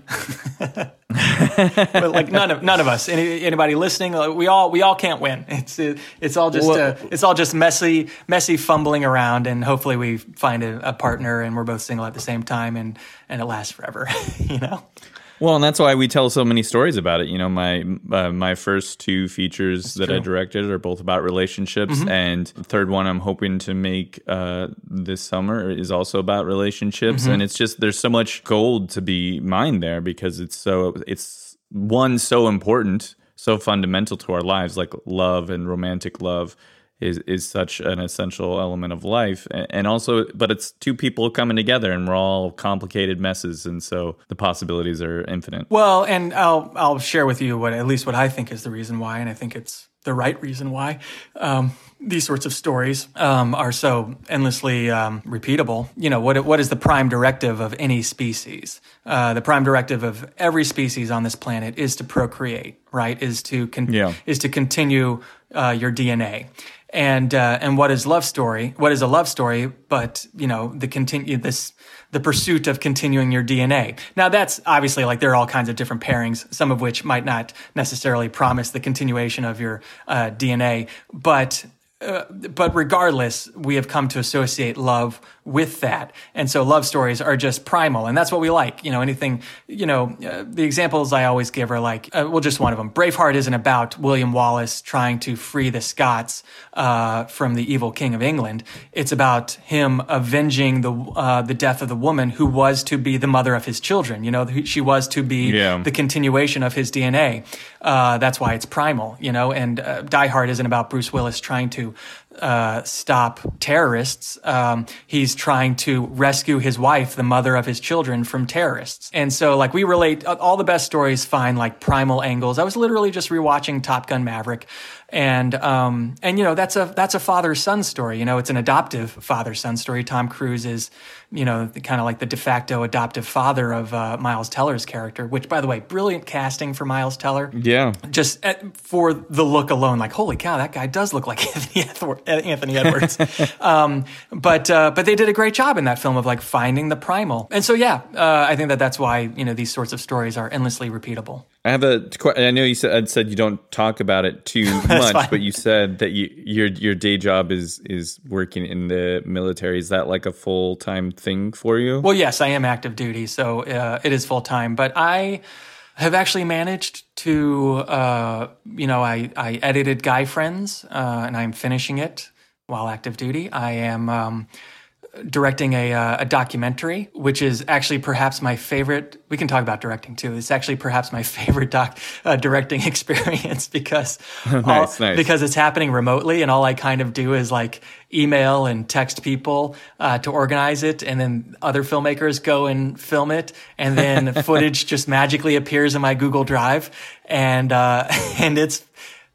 But like none of none of us, any, anybody listening, we all we all can't win. It's it, it's all just uh, it's all just messy messy fumbling around, and hopefully we find a, a partner and we're both single at the same time, and and it lasts forever. You know. Well, and that's why we tell so many stories about it. You know, my uh, my first two features that's that true. I directed are both about relationships, mm-hmm. and the third one I'm hoping to make uh, this summer is also about relationships. Mm-hmm. And it's just, there's so much gold to be mined there, because it's so it's one so important, so fundamental to our lives, like love and romantic love. Is, is such an essential element of life, and also, but it's two people coming together, and we're all complicated messes, and so the possibilities are infinite. Well, and I'll I'll share with you what at least what I think is the reason why, and I think it's the right reason why um, these sorts of stories um, are so endlessly um, repeatable. You know, what what is the prime directive of any species? Uh, the prime directive of every species on this planet is to procreate, right? Is to con- yeah. is to continue uh, your D N A. And uh, and what is love story? What is a love story? But you know, the continue this the pursuit of continuing your D N A. Now that's obviously, like, there are all kinds of different pairings, some of which might not necessarily promise the continuation of your uh, D N A, but. Uh, but regardless, we have come to associate love with that. And so love stories are just primal, and that's what we like. You know, anything, you know, uh, the examples I always give are like, uh, well, just one of them. Braveheart isn't about William Wallace trying to free the Scots uh, from the evil King of England. It's about him avenging the uh, the death of the woman who was to be the mother of his children. You know, she was to be yeah. the continuation of his D N A. Uh, that's why it's primal, you know, and uh, Die Hard isn't about Bruce Willis trying to uh, stop terrorists. Um, he's trying to rescue his wife, the mother of his children, from terrorists. And so, like, we relate, all the best stories find, like, primal angles. I was literally just rewatching Top Gun Maverick. And, um, and, you know, that's a, that's a father-son story. You know, it's an adoptive father-son story. Tom Cruise is, you know, kind of like the de facto adoptive father of, uh, Miles Teller's character, which, by the way, brilliant casting for Miles Teller. Yeah. Just for the look alone, like, holy cow, that guy does look like Anthony, Anthony Edwards. um, but, uh, but they did a great job in that film of, like, finding the primal. And so, yeah, uh, I think that that's why, you know, these sorts of stories are endlessly repeatable. I have a. I know you said said you don't talk about it too much, fine. but you said that you, your your day job is is working in the military. Is that like a full time thing for you? Well, yes, I am active duty, so uh, it is full time. But I have actually managed to, uh, you know, I I edited Guy Friends, uh, and I'm finishing it while active duty. I am. Um, directing a uh, a documentary, which is actually perhaps my favorite. We can talk about directing too. It's actually perhaps my favorite doc uh, directing experience because nice, all, nice. because it's happening remotely, and all I kind of do is like email and text people uh, to organize it, and then other filmmakers go and film it, and then footage just magically appears in my Google Drive, and uh, and it's.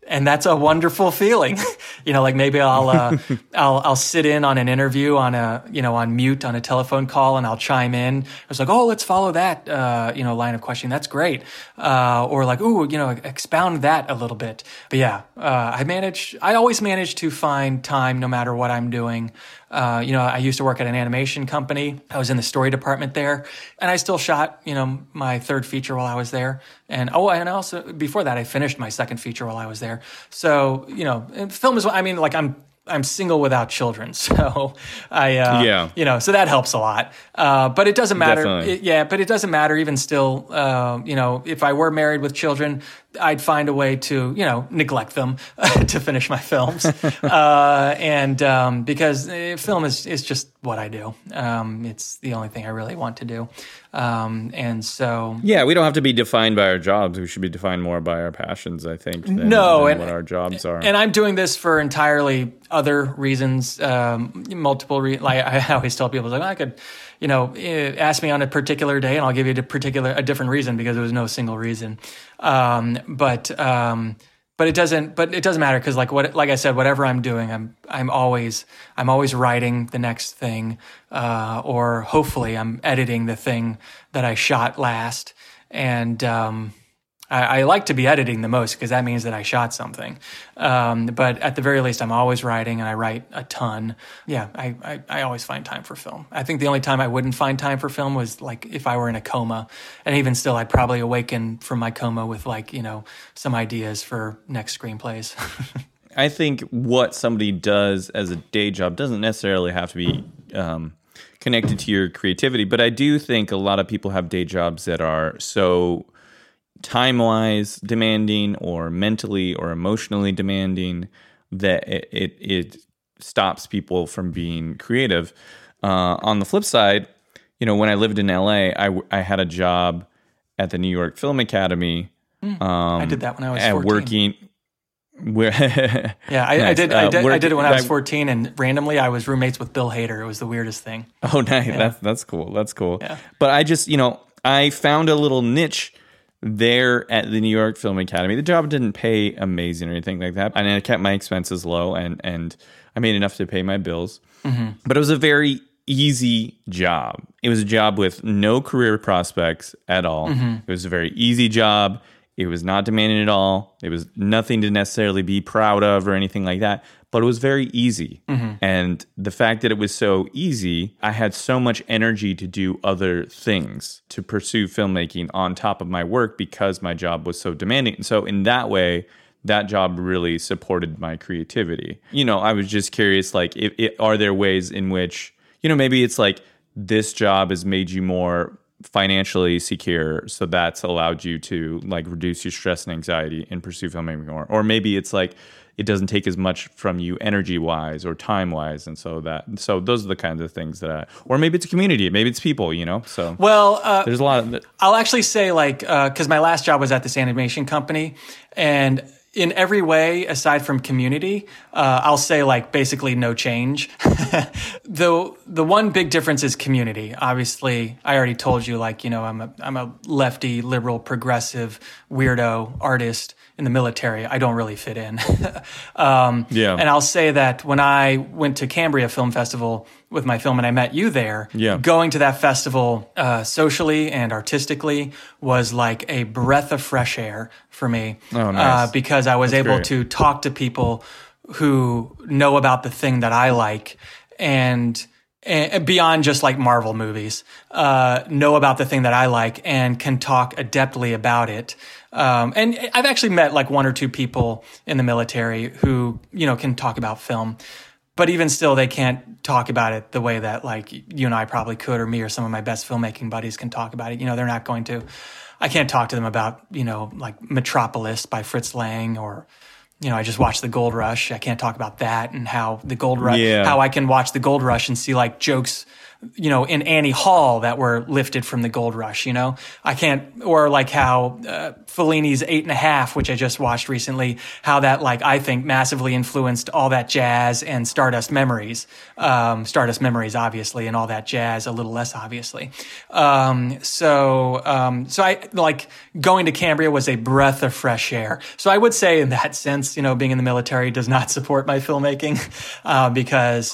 and that's a wonderful feeling. You know, like maybe I'll uh, I'll I'll sit in on an interview on a you know on mute on a telephone call, and I'll chime in. It's like, oh, let's follow that uh, you know line of questioning. That's great. Uh, or like, ooh, you know, expound that a little bit. But yeah, uh, I manage. I always manage to find time, no matter what I'm doing. Uh, you know, I used to work at an animation company. I was in the story department there, and I still shot, you know, my third feature while I was there. And oh, and also before that, I finished my second feature while I was there. So, you know, film is, I mean, like I'm, I'm single without children, so I, uh, yeah, you know, so that helps a lot. Uh, but it doesn't matter. Definitely. It, yeah, but it doesn't matter even still. Uh, you know, if I were married with children, I'd find a way to, you know, neglect them to finish my films. uh, and um, because film is, is just what I do. Um, it's the only thing I really want to do. Um, and so... Yeah, we don't have to be defined by our jobs. We should be defined more by our passions, I think, than, no, than and, what our jobs are. And I'm doing this for entirely other reasons, um, multiple re- like I always tell people, like, I could... You know, ask me on a particular day, and I'll give you a particular, a different reason, because there was no single reason. Um, but um, but it doesn't. But it doesn't matter, because like what, like I said, whatever I'm doing, I'm I'm always I'm always writing the next thing, uh, or hopefully I'm editing the thing that I shot last. And um, I, I like to be editing the most, because that means that I shot something. Um, but at the very least, I'm always writing, and I write a ton. Yeah, I, I, I always find time for film. I think the only time I wouldn't find time for film was like if I were in a coma. And even still, I'd probably awaken from my coma with like, you know, some ideas for next screenplays. I think what somebody does as a day job doesn't necessarily have to be um, connected to your creativity. But I do think a lot of people have day jobs that are so time-wise demanding or mentally or emotionally demanding that it it, it stops people from being creative. Uh, on the flip side, you know, when I lived in L A, I, I had a job at the New York Film Academy. Mm, um, I did that when I was at fourteen. Working, where yeah, I, nice. I did. I did, uh, work, I did it when I was I, fourteen, and randomly I was roommates with Bill Hader. It was the weirdest thing. Oh, nice. Yeah. That's that's cool. That's cool. Yeah. But I just, you know, I found a little niche there at the New York Film Academy. The job didn't pay amazing or anything like that, and I kept my expenses low, and and I made enough to pay my bills. Mm-hmm. But it was a very easy job. It was a job with no career prospects at all. Mm-hmm. It was a very easy job. It was not demanding at all. It was nothing to necessarily be proud of or anything like that, but it was very easy. Mm-hmm. And the fact that it was so easy, I had so much energy to do other things, to pursue filmmaking on top of my work, because my job was so demanding. And so in that way, that job really supported my creativity. You know, I was just curious, like, if, if, are there ways in which, you know, maybe it's like this job has made you more financially secure, so that's allowed you to like reduce your stress and anxiety and pursue filmmaking more. Or maybe it's like it doesn't take as much from you energy wise or time wise, and so that so those are the kinds of things that I, or maybe it's a community, maybe it's people, you know. So well, uh, there's a lot of. I'll actually say like because uh, my last job was at this animation company, and in every way, aside from community, uh, I'll say like basically no change. the the one big difference is community. Obviously, I already told you, like, you know, I'm a I'm a lefty, liberal, progressive, weirdo artist in the military. I don't really fit in. um, yeah. And I'll say that when I went to Cambria Film Festival with my film and I met you there, yeah. going to that festival uh, socially and artistically was like a breath of fresh air for me. Oh, nice. Uh, because I was That's able great. to talk to people who know about the thing that I like, and, and beyond just like Marvel movies, uh, know about the thing that I like and can talk adeptly about it. Um, and I've actually met like one or two people in the military who, you know, can talk about film, but even still, they can't talk about it the way that like you and I probably could, or me or some of my best filmmaking buddies can talk about it. You know, they're not going to, I can't talk to them about, you know, like Metropolis by Fritz Lang, or, you know, I just watched The Gold Rush. I can't talk about that and how the Gold Rush, Yeah. how I can watch The Gold Rush and see like jokes you know, in Annie Hall that were lifted from the gold rush, you know? I can't, or like how uh, Fellini's Eight and a Half, which I just watched recently, how that, like, I think massively influenced All That Jazz and Stardust Memories. Um, Stardust Memories, obviously, and All That Jazz, a little less obviously. Um, so, um, so I, like, going to Cambria was a breath of fresh air. So I would say in that sense, you know, being in the military does not support my filmmaking, uh, because,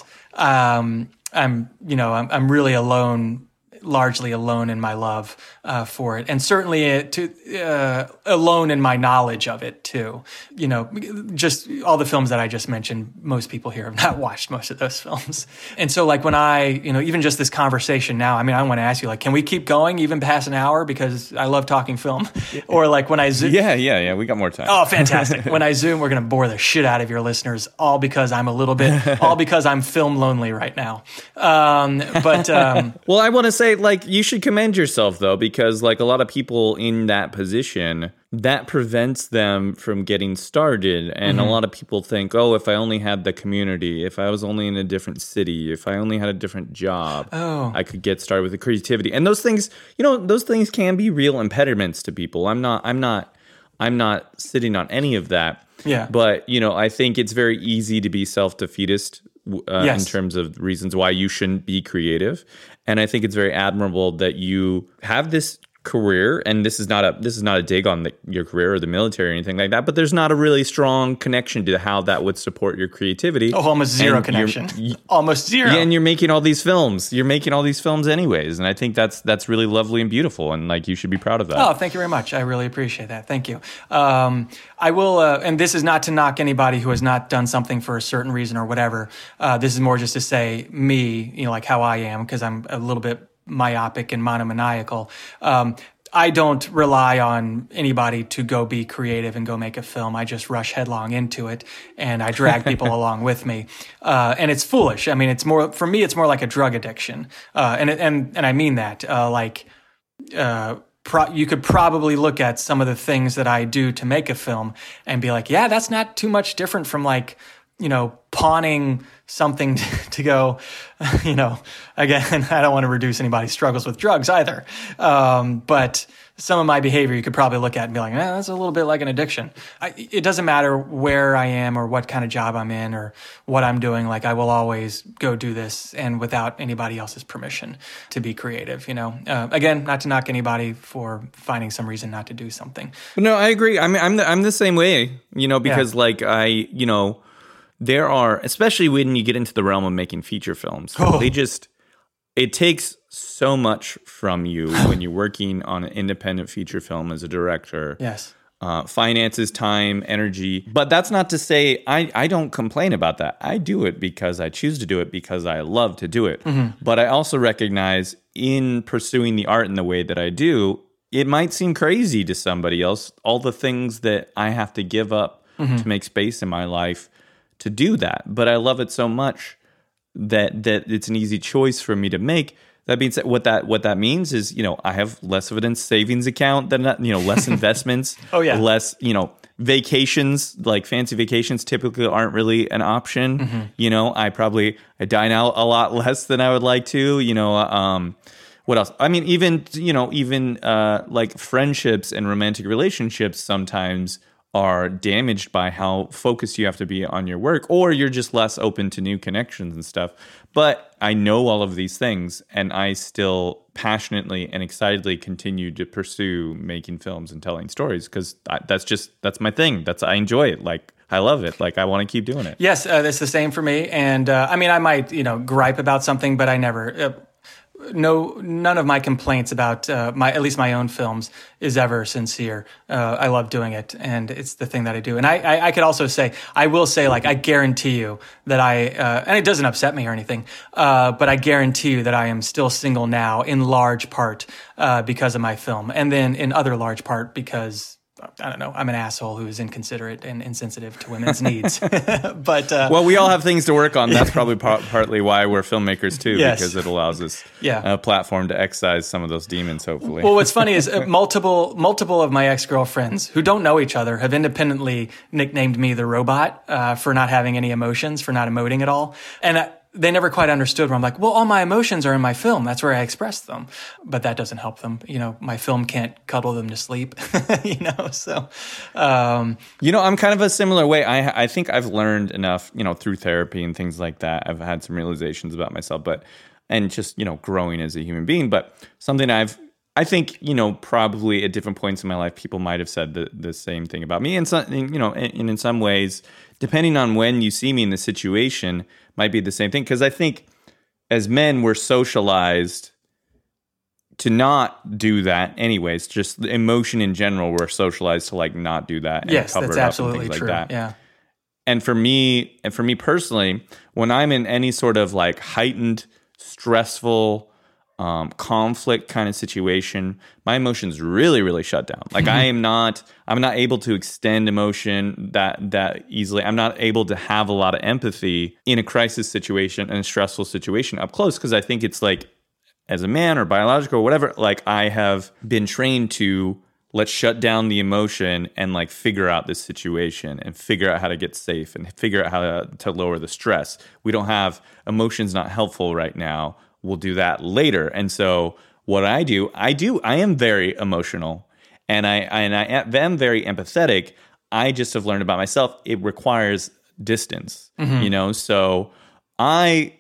um, I'm, you know, I'm, I'm really alone, largely alone in my love uh, for it, and certainly uh, to uh, alone in my knowledge of it too. You know, just all the films that I just mentioned, most people here have not watched most of those films, and so like when I, you know, even just this conversation now, I mean, I want to ask you, like, can we keep going even past an hour because I love talking film, or like when I zoom, Yeah, yeah, yeah. We got more time. oh, fantastic! When I zoom, we're gonna bore the shit out of your listeners, all because I'm a little bit, all because I'm film lonely right now. Um, but um, Well, I want to say, like, you should commend yourself, though, because, like, a lot of people in that position, that prevents them from getting started. And Mm-hmm. a lot of people think, oh, if I only had the community, if I was only in a different city, if I only had a different job, Oh. I could get started with the creativity. And those things, you know, those things can be real impediments to people. I'm not, I'm not, I'm not sitting on any of that. Yeah. But, you know, I think it's very easy to be self-defeatist uh, Yes. in terms of reasons why you shouldn't be creative. And I think it's very admirable that you have this career, and this is not a this is not a dig on the, your career or the military or anything like that, but there's not a really strong connection to how that would support your creativity. oh, almost zero And you're- connection, y- almost zero. Yeah, and you're making all these films. You're making all these films anyways, and I think that's that's really lovely and beautiful, and like you should be proud of that. Oh, thank you very much. I really appreciate that. Thank you. Um, I will, uh, and this is not to knock anybody who has not done something for a certain reason or whatever. Uh, this is more just to say me, you know, like how I am, because I'm a little bit myopic and monomaniacal. Um, I don't rely on anybody to go be creative and go make a film. I just rush headlong into it, and I drag people along with me. Uh, and it's foolish. I mean, it's more, for me, it's more like a drug addiction. Uh, and, and, and I mean that, uh, like, uh, Pro- you could probably look at some of the things that I do to make a film and be like, yeah, that's not too much different from, like, you know, pawning something to go, you know, again, I don't want to reduce anybody's struggles with drugs either. Um, but some of my behavior you could probably look at and be like, eh, that's a little bit like an addiction. I, it doesn't matter where I am or what kind of job I'm in or what I'm doing. Like, I will always go do this, and without anybody else's permission, to be creative, you know. Uh, again, not to knock anybody for finding some reason not to do something. No, I agree. I mean, I'm the, I'm the same way, you know, because Yeah. like I, you know, there are, especially when you get into the realm of making feature films, Oh. they just, it takes so much from you when you're working on an independent feature film as a director. Yes. Uh, finances, time, energy. But that's not to say I, I don't complain about that. I do it because I choose to do it because I love to do it. Mm-hmm. But I also recognize in pursuing the art in the way that I do, it might seem crazy to somebody else, all the things that I have to give up Mm-hmm. to make space in my life to do that. But I love it so much that that it's an easy choice for me to make. That being said, what that what that means is, you know, I have less of a savings account than that, you know, less investments. Oh, yeah. Less, you know, vacations, like fancy vacations typically aren't really an option. Mm-hmm. You know, I probably I dine out a lot less than I would like to, you know, um what else? I mean, even, you know, even uh like friendships and romantic relationships sometimes are damaged by how focused you have to be on your work, or you're just less open to new connections and stuff. But I know all of these things, and I still passionately and excitedly continue to pursue making films and telling stories, because that's just, that's my thing. That's, I enjoy it. Like, I love it. Like, I want to keep doing it. Yes, uh, it's the same for me. And uh, I mean, I might, you know, gripe about something, but I never... Uh, No, none of my complaints about uh, my, at least my own films, is ever sincere. Uh, I love doing it, and it's the thing that I do. And I, I, I could also say, I will say, like, I guarantee you that I, uh, and it doesn't upset me or anything, uh, but I guarantee you that I am still single now, in large part uh, because of my film, and then in other large part because, I don't know, I'm an asshole who is inconsiderate and insensitive to women's needs. But uh, Well, we all have things to work on. That's probably par- partly why we're filmmakers too, Yes. because it allows us Yeah. a platform to excise some of those demons, hopefully. Well, what's funny is uh, multiple multiple of my ex-girlfriends who don't know each other have independently nicknamed me the robot uh, for not having any emotions, for not emoting at all. And uh, they never quite understood where I'm like, well, all my emotions are in my film. That's where I express them. But that doesn't help them. You know, my film can't cuddle them to sleep, you know, so. Um, you know, I'm kind of a similar way. I I think I've learned enough, you know, through therapy and things like that. I've had some realizations about myself, but, and just, you know, growing as a human being. But something I've, I think, you know, probably at different points in my life, people might have said the, the same thing about me. And, some, you know, and in some ways, depending on when you see me in the situation, might be the same thing. Because I think as men, we're socialized to not do that anyways. Just the emotion in general, we're socialized to like not do that. And yes, cover that's it up absolutely and things true. like that. Yeah. And for me, and for me personally, when I'm in any sort of like heightened, stressful, um, conflict kind of situation, my emotions really, really shut down. Like I am not, I'm not able to extend emotion that that easily. I'm not able to have a lot of empathy in a crisis situation and a stressful situation up close, because I think it's like, as a man or biological or whatever, like I have been trained to let's shut down the emotion and like figure out this situation and figure out how to get safe and figure out how to, to lower the stress. We don't have emotions not helpful right now. We'll do that later. And so what I do, I do, I am very emotional and I, and I am very empathetic. I just have learned about myself. It requires distance, mm-hmm. you know? So I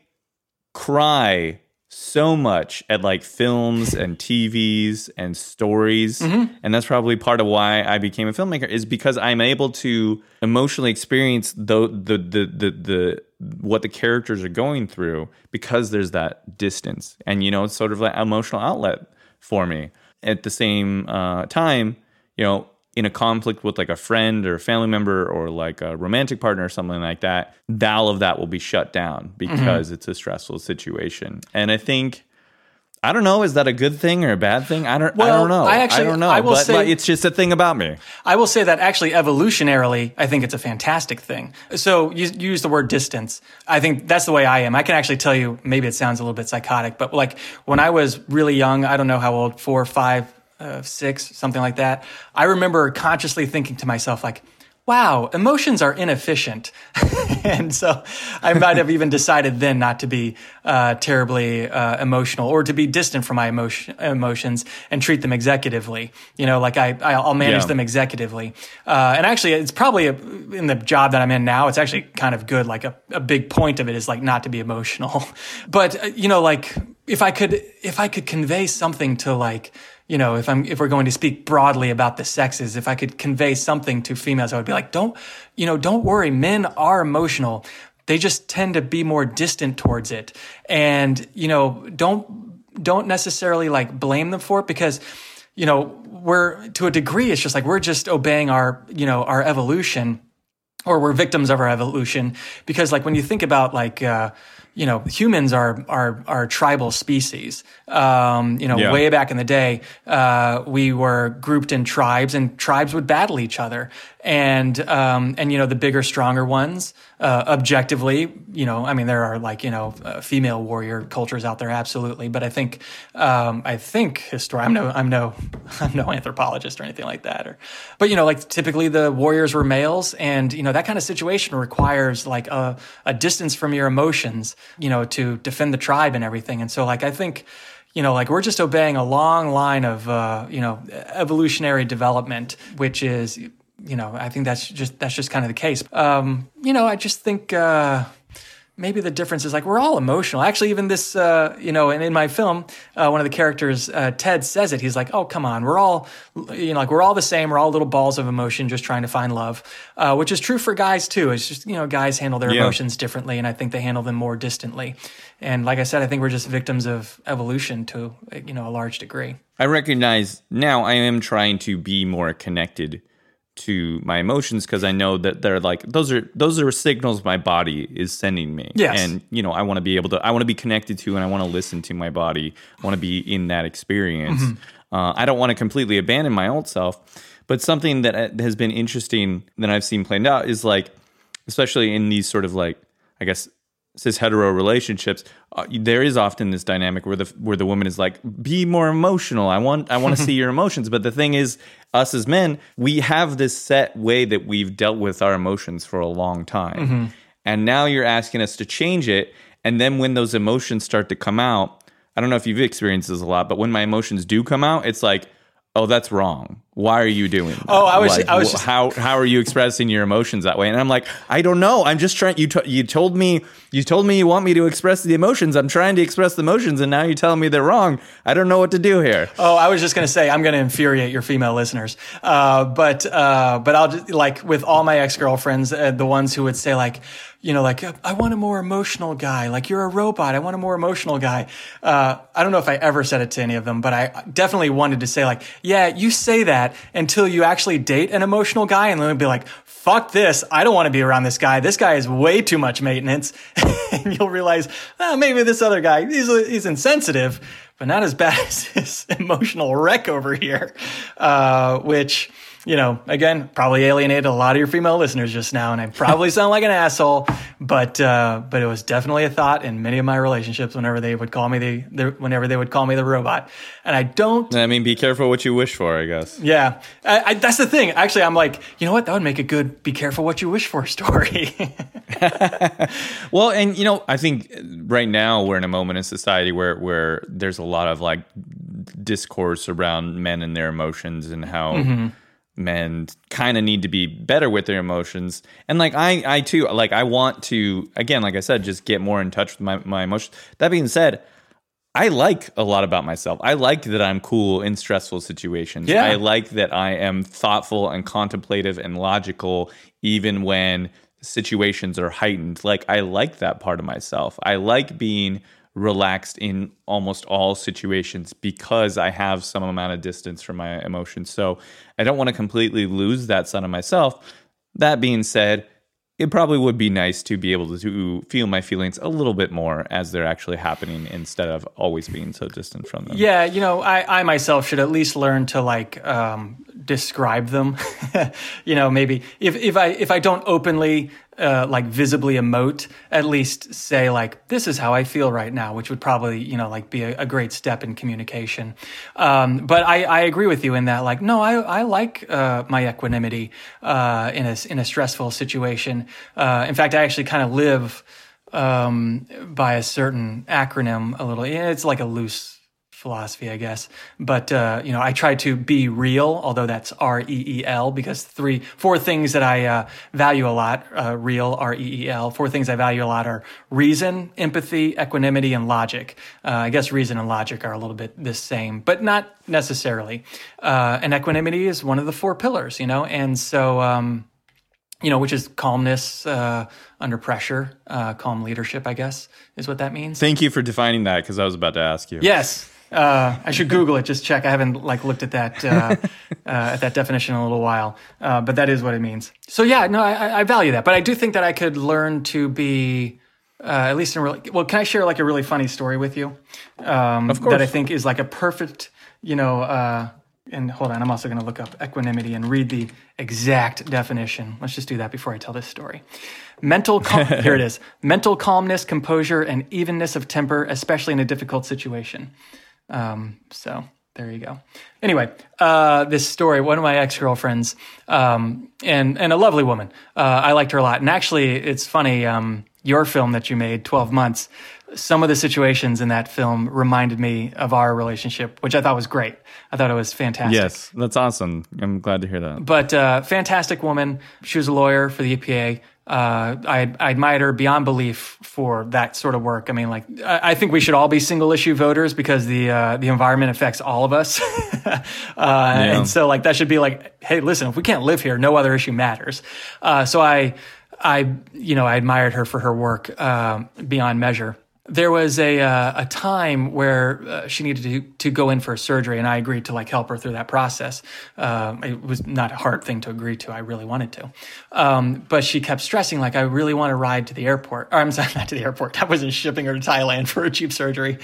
cry so much at like films and T Vs and stories. Mm-hmm. And that's probably part of why I became a filmmaker, is because I'm able to emotionally experience the the the the, the what the characters are going through, because there's that distance. And, you know, it's sort of like an emotional outlet for me. At the same uh, time, you know, in a conflict with like a friend or a family member or like a romantic partner or something like that, all of that will be shut down because mm-hmm. it's a stressful situation. And I think, I don't know, is that a good thing or a bad thing? I don't, well, I don't know. I actually, I don't know, I will but say, like, it's just a thing about me. I will say that actually evolutionarily, I think it's a fantastic thing. So you, you use the word distance. I think that's the way I am. I can actually tell you, maybe it sounds a little bit psychotic, but like when I was really young, I don't know how old, four or five, Uh, six, something like that. I remember consciously thinking to myself, like, wow, emotions are inefficient. And so I might have even decided then not to be uh, terribly uh, emotional, or to be distant from my emotion, emotions and treat them executively. You know, like I, I'll manage yeah. them executively. Uh, and actually, it's probably a, in the job that I'm in now, it's actually kind of good. Like a, a big point of it is like not to be emotional. But, uh, you know, like if I could, if I could convey something to like, you know, if I'm, if we're going to speak broadly about the sexes, if I could convey something to females, I would be like, don't, you know, don't worry. Men are emotional. They just tend to be more distant towards it. And, you know, don't, don't necessarily like blame them for it, because, you know, we're, to a degree, it's just like, we're just obeying our, you know, our evolution, or we're victims of our evolution. Because like when you think about like, uh, you know, humans are are are tribal species. Um, you know, yeah. way back in the day, uh, we were grouped in tribes, and tribes would battle each other. And um, and you know, the bigger, stronger ones, uh, objectively, you know, I mean, there are like you know, uh, female warrior cultures out there, absolutely. But I think um, I think histori- I'm no I'm no I'm no anthropologist or anything like that. Or, but you know, like typically the warriors were males, and you know, that kind of situation requires like a a distance from your emotions, you know, to defend the tribe and everything. And so like, I think, you know, like we're just obeying a long line of, uh, you know, evolutionary development, which is, you know, I think that's just, that's just kind of the case. Um, you know, I just think, uh, maybe the difference is like we're all emotional. Actually, even this, uh, you know, and in my film, uh, one of the characters, uh, Ted, says it. He's like, "Oh, come on, we're all, you know, like we're all the same. We're all little balls of emotion, just trying to find love," uh, which is true for guys too. It's just you know, guys handle their yeah. emotions differently, and I think they handle them more distantly. And like I said, I think we're just victims of evolution to you know a large degree. I recognize now I am trying to be more connected to my emotions, because I know that they're like those are those are signals my body is sending me. Yes. And you know, I want to be able to I want to be connected to, and I want to listen to my body. I want to be in that experience. Mm-hmm. Uh, I don't want to completely abandon my old self. But something that has been interesting that I've seen played out is like, especially in these sort of like, I guess, cis hetero relationships, uh, there is often this dynamic where the where the woman is like, be more emotional. I want I want to see your emotions. But the thing is, us as men, we have this set way that we've dealt with our emotions for a long time. Mm-hmm. And now you're asking us to change it. And then when those emotions start to come out, I don't know if you've experienced this a lot, but when my emotions do come out, it's like, oh, that's wrong. Why are you doing that? Oh, I was, like, I was just... how how are you expressing your emotions that way? And I'm like, I don't know. I'm just trying. You to, you told me you told me you want me to express the emotions. I'm trying to express the emotions, and now you're telling me they're wrong. I don't know what to do here. Oh, I was just going to say I'm going to infuriate your female listeners, uh, but uh, but I'll just, like with all my ex girlfriends, uh, the ones who would say like, you know, like, I want a more emotional guy. Like, you're a robot. I want a more emotional guy. Uh, I don't know if I ever said it to any of them, but I definitely wanted to say like, yeah, you say that until you actually date an emotional guy. And then it'd be like, fuck this. I don't want to be around this guy. This guy is way too much maintenance. And you'll realize, oh, maybe this other guy, he's, he's insensitive, but not as bad as this emotional wreck over here. Uh, which, you know, again, probably alienated a lot of your female listeners just now, and I probably sound like an asshole, but uh, but it was definitely a thought in many of my relationships whenever they would call me the, the whenever they would call me the robot, and I don't. I mean, be careful what you wish for, I guess. Yeah, I, I, that's the thing. Actually, I'm like, you know what? That would make a good "be careful what you wish for" story. Well, and you know, I think right now we're in a moment in society where where there's a lot of like discourse around men and their emotions and how. Mm-hmm. Men kind of need to be better with their emotions. And like I, I too, like I want to, again, like I said, just get more in touch with my, my emotions. That being said, I like a lot about myself. I like that I'm cool in stressful situations. Yeah. I like that I am thoughtful and contemplative and logical, even when situations are heightened. Like I like that part of myself. I like being relaxed in almost all situations because I have some amount of distance from my emotions. So I don't want to completely lose that side of myself. That being said, it probably would be nice to be able to feel my feelings a little bit more as they're actually happening instead of always being so distant from them. Yeah, you know, I, I myself should at least learn to like um, describe them. You know, maybe if, if I if I don't openly uh, like visibly emote, at least say like, this is how I feel right now, which would probably, you know, like be a, a great step in communication. Um, but I, I agree with you in that, like, no, I, I like uh, my equanimity uh, in a in a stressful situation. Uh, in fact, I actually kind of live um, by a certain acronym a little. It's like a loose philosophy, I guess. But, uh, you know, I try to be real, although that's R E E L, because three, four things that I uh, value a lot, uh, real, R E E L, four things I value a lot are reason, empathy, equanimity, and logic. Uh, I guess reason and logic are a little bit the same, but not necessarily. Uh, and equanimity is one of the four pillars, you know, and so, um, you know, which is calmness uh, under pressure, uh, calm leadership, I guess, is what that means. Thank you for defining that, because I was about to ask you. Yes. Uh, I should Google it, just check. I haven't like looked at that uh, uh, at that definition in a little while, uh, but that is what it means. So yeah, no, I, I value that, but I do think that I could learn to be uh, at least in really. Well, can I share like a really funny story with you? Um, of course. That I think is like a perfect, you know. Uh, and hold on, I'm also going to look up equanimity and read the exact definition. Let's just do that before I tell this story. Mental cal- here it is: mental calmness, composure, and evenness of temper, especially in a difficult situation. Um, so there you go. Anyway, uh, this story, one of my ex-girlfriends, um, and, and a lovely woman, uh, I liked her a lot. And actually it's funny, um, your film that you made, twelve months, some of the situations in that film reminded me of our relationship, which I thought was great. I thought it was fantastic. Yes, that's awesome. I'm glad to hear that. But, uh, fantastic woman. She was a lawyer for the E P A. Uh, I, I admired her beyond belief for that sort of work. I mean, like, I, I think we should all be single issue voters because the, uh, the environment affects all of us. uh, yeah. And so like, that should be like, hey, listen, if we can't live here, no other issue matters. Uh, so I, I, you know, I admired her for her work, um, beyond measure. There was a uh, a time where uh, she needed to to go in for surgery, and I agreed to like help her through that process. Um, it was not a hard thing to agree to. I really wanted to, um, but she kept stressing like, I really want to ride to the airport. Or I'm sorry, not to the airport. I wasn't shipping her to Thailand for a cheap surgery.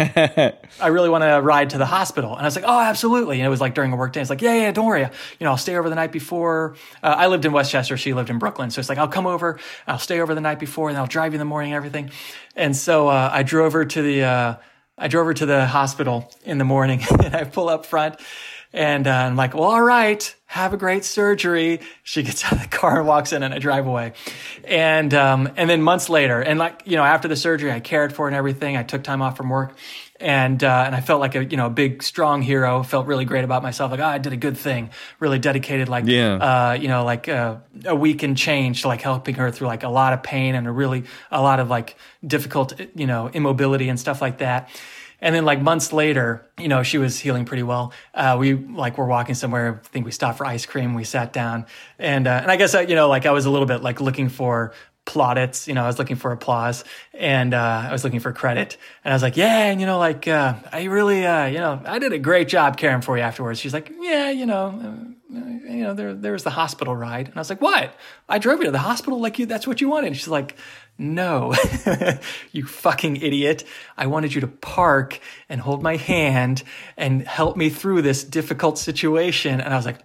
I really want to ride to the hospital, and I was like, oh, absolutely. And it was like during a work day. It's like, yeah, yeah, don't worry. You know, I'll stay over the night before. Uh, I lived in Westchester. She lived in Brooklyn, so it's like, I'll come over. I'll stay over the night before, and I'll drive you in the morning and everything. And so uh, I drove her to the uh, I drove her to the hospital in the morning, and I pull up front, And uh, I'm like, well, all right, have a great surgery. She gets out of the car and walks in, and I drive away. And um, and then months later, and like, you know, after the surgery, I cared for her and everything. I took time off from work. And uh, and I felt like a you know a big strong hero. Felt really great about myself. Like, oh, I did a good thing. Really dedicated. Like Yeah. uh, you know like uh, a week and change to like helping her through like a lot of pain and a really a lot of like difficult you know immobility and stuff like that. And then like months later, you know, she was healing pretty well. Uh, we like were walking somewhere. I think we stopped for ice cream. We sat down, and uh, and I guess I, you know like I was a little bit like looking for plaudits, you know, I was looking for applause, and uh, I was looking for credit, and I was like, yeah, and you know, like uh, I really, uh, you know, I did a great job caring for you afterwards. She's like, yeah, you know, uh, you know, there there was the hospital ride, and I was like, what? I drove you to the hospital, like you, that's what you wanted. And she's like, no, you fucking idiot. I wanted you to park and hold my hand and help me through this difficult situation. And I was like,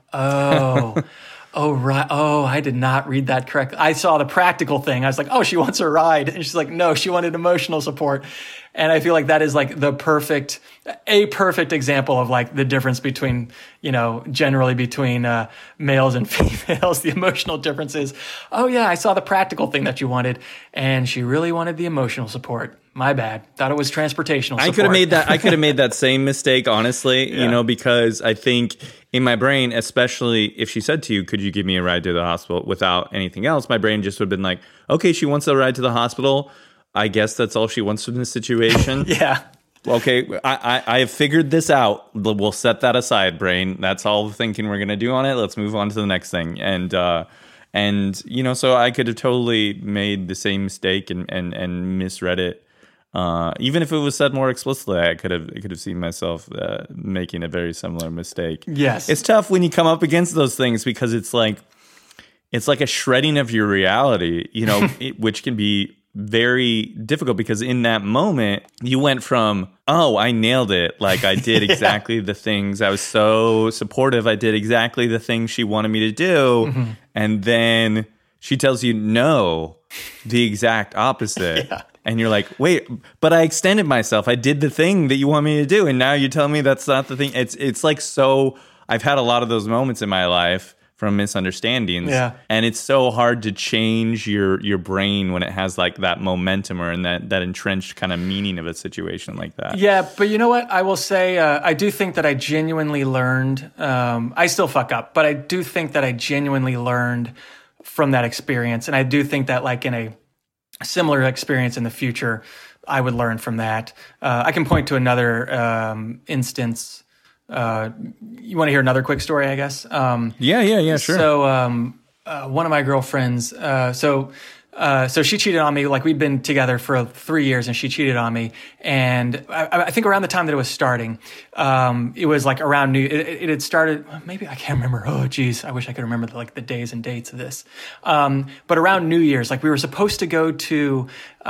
oh. Oh, right. Oh, I did not read that correctly. I saw the practical thing. I was like, oh, she wants a ride. And she's like, no, she wanted emotional support. And I feel like that is like the perfect, a perfect example of like the difference between, you know, generally between uh, males and females. The emotional difference is, oh yeah, I saw the practical thing that you wanted, and she really wanted the emotional support. My bad. Thought it was transportational support. I could have made that. I could have made that same mistake, honestly. Yeah. You know, because I think in my brain, especially if she said to you, "Could you give me a ride to the hospital?" without anything else, my brain just would have been like, "Okay, she wants a ride to the hospital. I guess that's all she wants from this situation." Yeah. Okay, I, I I have figured this out. We'll set that aside, brain. That's all the thinking we're gonna do on it. Let's move on to the next thing. And uh, and you know, so I could have totally made the same mistake and and and misread it. Uh, even if it was said more explicitly, I could have I could have seen myself uh, making a very similar mistake. Yes. It's tough when you come up against those things because it's like it's like a shredding of your reality, you know, it, which can be very difficult because in that moment you went from, oh, I nailed it, like I did exactly yeah. the things, I was so supportive, I did exactly the things she wanted me to do, mm-hmm. and then she tells you no, the exact opposite. Yeah. And you're like, wait, but I extended myself. I did the thing that you want me to do. And now you tell me that's not the thing. It's it's like so, I've had a lot of those moments in my life from misunderstandings. Yeah. And it's so hard to change your your brain when it has like that momentum or in that, that entrenched kind of meaning of a situation like that. Yeah, but you know what? I will say, uh, I do think that I genuinely learned, um, I still fuck up, but I do think that I genuinely learned from that experience. And I do think that like in a similar experience in the future, I would learn from that. Uh, I can point to another um, instance. Uh, you want to hear another quick story, I guess? Um, yeah, yeah, yeah, sure. So um, uh, one of my girlfriends, uh, so uh, so she cheated on me. Like we'd been together for three years, and she cheated on me. And I, I think around the time that it was starting, um, it was like around New. It, it had started. Maybe I can't remember. Oh, geez, I wish I could remember the, like the days and dates of this. Um, but around New Year's, like we were supposed to go to.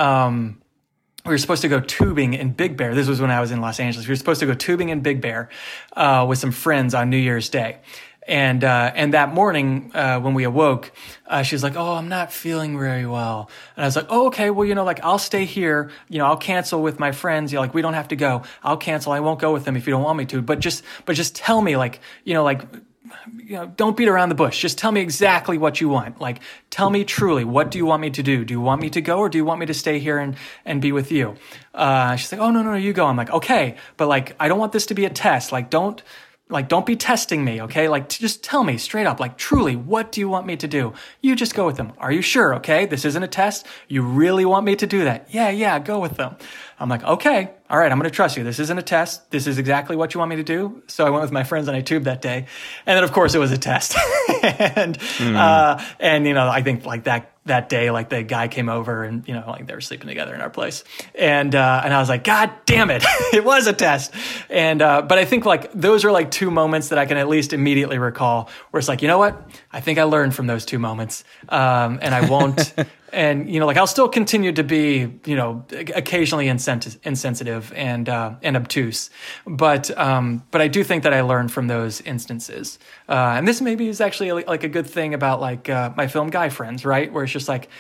Um, We were supposed to go tubing in Big Bear. This was when I was in Los Angeles. We were supposed to go tubing in Big Bear uh, with some friends on New Year's Day. And uh, and that morning uh, when we awoke, uh, she was like, "Oh, I'm not feeling very well." And I was like, "Oh, okay. Well, you know, like I'll stay here. You know, I'll cancel with my friends. You know, like we don't have to go. I'll cancel. I won't go with them if you don't want me to. But just but just tell me, like, you know, like." You know, don't beat around the bush. Just tell me exactly what you want. Like, tell me truly, what do you want me to do? Do you want me to go, or do you want me to stay here and, and be with you? Uh, she's like, oh, no, no, no, you go. I'm like, okay, but like, I don't want this to be a test. Like, don't, like, don't be testing me, okay? Like, t- just tell me straight up, like, truly, what do you want me to do? You just go with them. Are you sure, okay? This isn't a test. You really want me to do that? Yeah, yeah, go with them. I'm like, okay, all right, I'm going to trust you. This isn't a test. This is exactly what you want me to do. So I went with my friends and I tubed that day. And then, of course, it was a test. and, mm. uh, and, you know, I think like that, that day, like the guy came over and, you know, like they were sleeping together in our place. And, uh, and I was like, God damn it. It was a test. And, uh, but I think like those are like two moments that I can at least immediately recall where it's like, you know what? I think I learned from those two moments. Um, and I won't, and, you know, like I'll still continue to be, you know, occasionally insens- insensitive and, uh, and obtuse. But, um, but I do think that I learned from those instances. Uh, and this maybe is actually like a good thing about like, uh, my film guy friends, right? Where it's just like,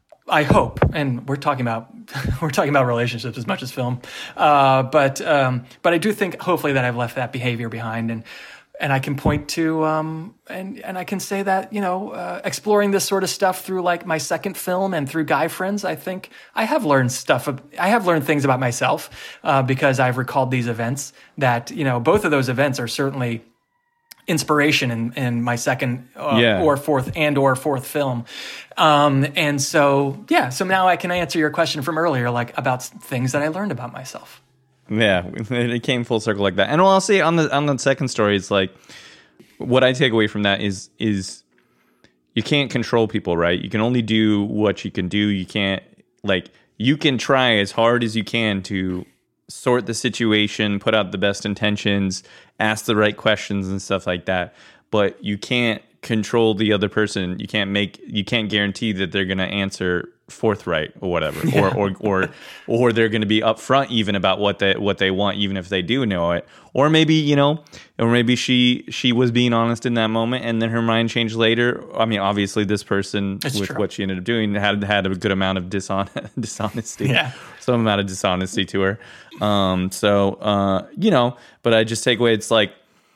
I hope, and we're talking about, we're talking about relationships as much as film. Uh, but, um, but I do think hopefully that I've left that behavior behind. And, and I can point to, um, and and I can say that, you know, uh, exploring this sort of stuff through like my second film and through Guy Friends, I think I have learned stuff. I have learned things about myself uh, because I've recalled these events. That, you know, both of those events are certainly inspiration in, in my second uh, Yeah. or fourth and or fourth film. Um, and so, yeah, so now I can answer your question from earlier, like about things that I learned about myself. Yeah, it came full circle like that. And I'll say on the on the second story, it's like what I take away from that is is you can't control people, right? You can only do what you can do. You can't, like, you can try as hard as you can to sort the situation, put out the best intentions, ask the right questions and stuff like that. But you can't control the other person. You can't make, you can't guarantee that they're going to answer forthright or whatever, yeah. or, or, or, or they're going to be upfront even about what they, what they want, even if they do know it. Or maybe, you know, or maybe she, she was being honest in that moment and then her mind changed later. I mean, obviously this person It's with true. what she ended up doing had, had a good amount of dishon- dishonesty, Yeah. some amount of dishonesty to her. Um, so, uh, you know, but I just take away, it's like,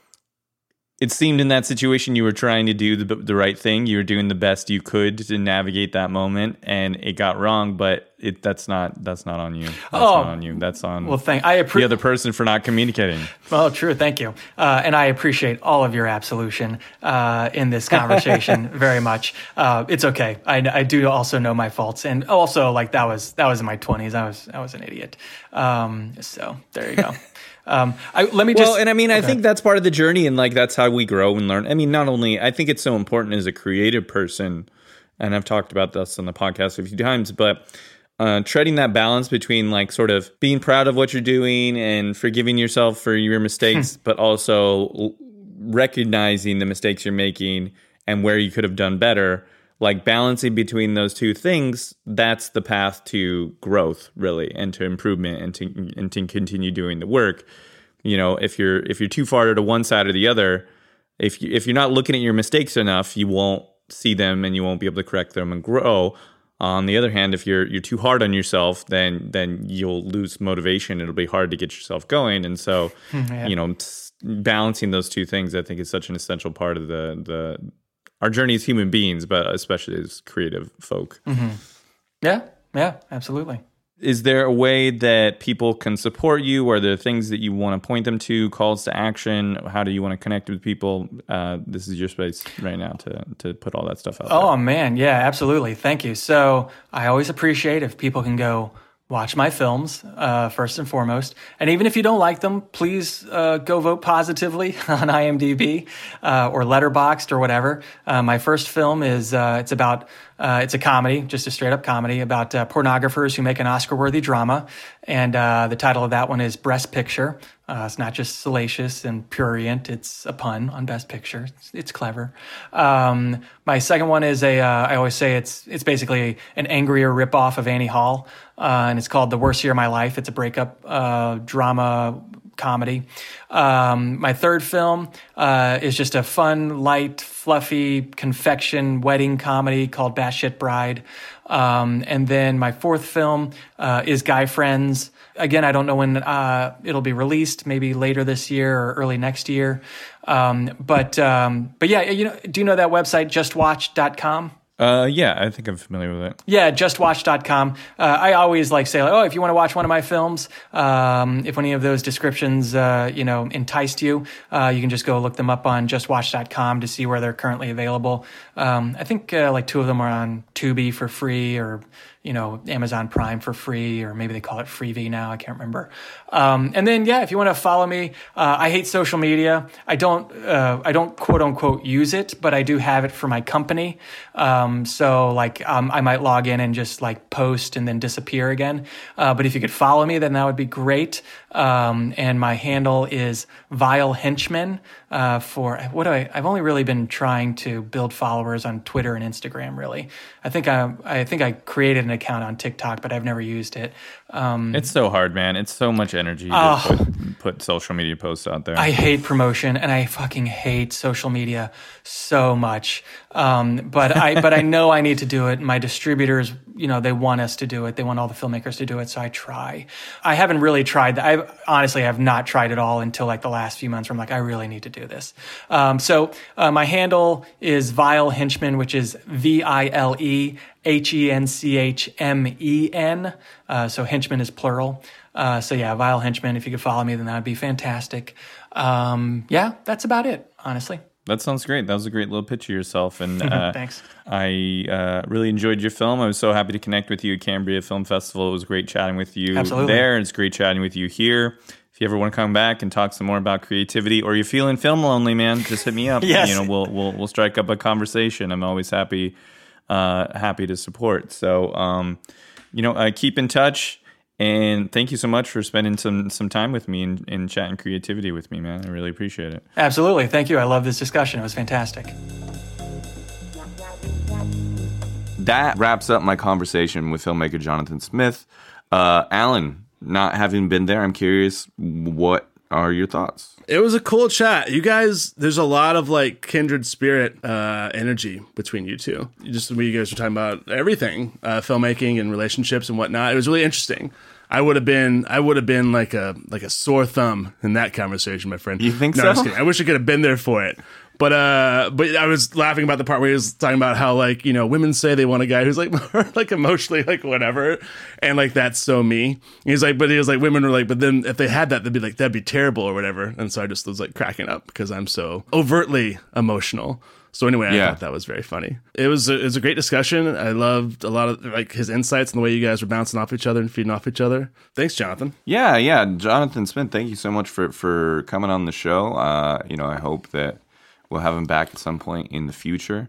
it seemed in that situation you were trying to do the, the right thing. You were doing the best you could to navigate that moment, and it got wrong. But it that's not that's not on you. That's Oh. not on you. That's on Well, thank I the appreciate. other person for not communicating. Well, true. Thank you. Uh, and I appreciate all of your absolution uh, in this conversation very much. Uh, it's okay. I, I do also know my faults, and also like that was that was in my twenties. I was I was an idiot. Um, so there you go. Um, I, let me just. Well, and I mean, I okay. think that's part of the journey, and like that's how we grow and learn. I mean, not only I think it's so important as a creative person, and I've talked about this on the podcast a few times, but uh, treading that balance between like sort of being proud of what you're doing and forgiving yourself for your mistakes, but also l- recognizing the mistakes you're making and where you could have done better. Like balancing between those two things, that's the path to growth, really, and to improvement, and to and to continue doing the work. You know, if you're if you're too far to one side or the other, if you if you're not looking at your mistakes enough, you won't see them and you won't be able to correct them and grow. On the other hand, if you're you're too hard on yourself, then then you'll lose motivation. It'll be hard to get yourself going, and so Yeah. you know, balancing those two things, I think, is such an essential part of the the. Our journey as human beings, but especially as creative folk. Mm-hmm. Yeah, yeah, absolutely. Is there a way that people can support you? Are there things that you want to point them to, calls to action? How do you want to connect with people? Uh, this is your space right now to to put all that stuff out Oh, there. man. Yeah, absolutely. Thank you. So I always appreciate if people can go watch my films, uh, first and foremost. And even if you don't like them, please uh, go vote positively on IMDb uh, or Letterboxd or whatever. Uh, my first film is, uh, it's about, uh, it's a comedy, just a straight up comedy about uh, pornographers who make an Oscar-worthy drama. And uh, the title of that one is Breast Picture. Uh, it's not just salacious and prurient. It's a pun on Best Picture. It's, it's clever. Um, my second one is a, uh, I always say it's it's basically an angrier ripoff of Annie Hall, uh, and it's called The Worst Year of My Life. It's a breakup uh, drama comedy. Um, my third film uh, is just a fun, light, fluffy confection wedding comedy called Batshit Bride. Um, and then my fourth film uh, is Guy Friends. Again, I don't know when uh, it'll be released, maybe later this year or early next year. Um, but um, but yeah, you know, do you know that website, just watch dot com? Uh, yeah, I think I'm familiar with it. Yeah, just watch dot com. Uh, I always like say, like, oh, if you want to watch one of my films, um, if any of those descriptions, uh, you know, enticed you, uh, you can just go look them up on just watch dot com to see where they're currently available. Um, I think uh, like two of them are on Tubi for free, or you know, Amazon Prime for free, or maybe they call it Freevee now. I can't remember. Um, and then, yeah, if you want to follow me, uh, I hate social media. I don't, uh, I don't quote unquote use it, but I do have it for my company. Um, so like, um, I might log in and just like post and then disappear again. Uh, but if you could follow me, then that would be great. Um, and my handle is Vile Henchman. Uh, for what do I? I've only really been trying to build followers on Twitter and Instagram. Really, I think I, I think I created an account on TikTok, but I've never used it. Um, It's so hard, man. It's so much energy to Oh. put, put social media posts out there. I hate promotion, and I fucking hate social media so much. Um, but I, but I know I need to do it. My distributors you know, they want us to do it. They want all the filmmakers to do it. So I try. I haven't really tried that. I honestly have not tried it all until like the last few months where I'm like, I really need to do this. Um, so uh, my handle is Vile Henchman, which is V I L E H E N C H M E N. Uh, so henchman is plural. Uh, so yeah, Vile Henchman. If you could follow me, then that would be fantastic. Um, yeah, that's about it, honestly. That sounds great. That was a great little pitch of yourself. And uh, thanks. I uh, really enjoyed your film. I was so happy to connect with you at Cambria Film Festival. It was great chatting with you Absolutely. there. It's great chatting with you here. If you ever want to come back and talk some more about creativity, or you're feeling film lonely, man, just hit me up. Yes. You know, we'll we'll we'll strike up a conversation. I'm always happy uh, happy to support. So, um, you know, uh, keep in touch. And thank you so much for spending some some time with me and, and chatting creativity with me, man. I really appreciate it. Absolutely. Thank you. I love this discussion. It was fantastic. That wraps up my conversation with filmmaker Jonathan Smith. Uh, Alan, not having been there, I'm curious, what are your thoughts? It was a cool chat. You guys, there's a lot of like kindred spirit uh, energy between you two. Just the way you guys were talking about everything, uh, filmmaking and relationships and whatnot. It was really interesting. I would have been, I would have been like a like a sore thumb in that conversation, my friend. You think no, so? I'm just kidding. I wish I could have been there for it. But uh, but I was laughing about the part where he was talking about how like, you know, women say they want a guy who's like more like emotionally like whatever, and like that's so me. He's like, but he was like, women were like, but then if they had that, they'd be like, that'd be terrible or whatever. And so I just was like cracking up because I'm so overtly emotional. So anyway, I Yeah. thought that was very funny. It was a, it was a great discussion. I loved a lot of like his insights and the way you guys were bouncing off each other and feeding off each other. Thanks, Jonathan. Yeah, yeah. Jonathan Smith, thank you so much for, for coming on the show. Uh, you know, I hope that we'll have him back at some point in the future.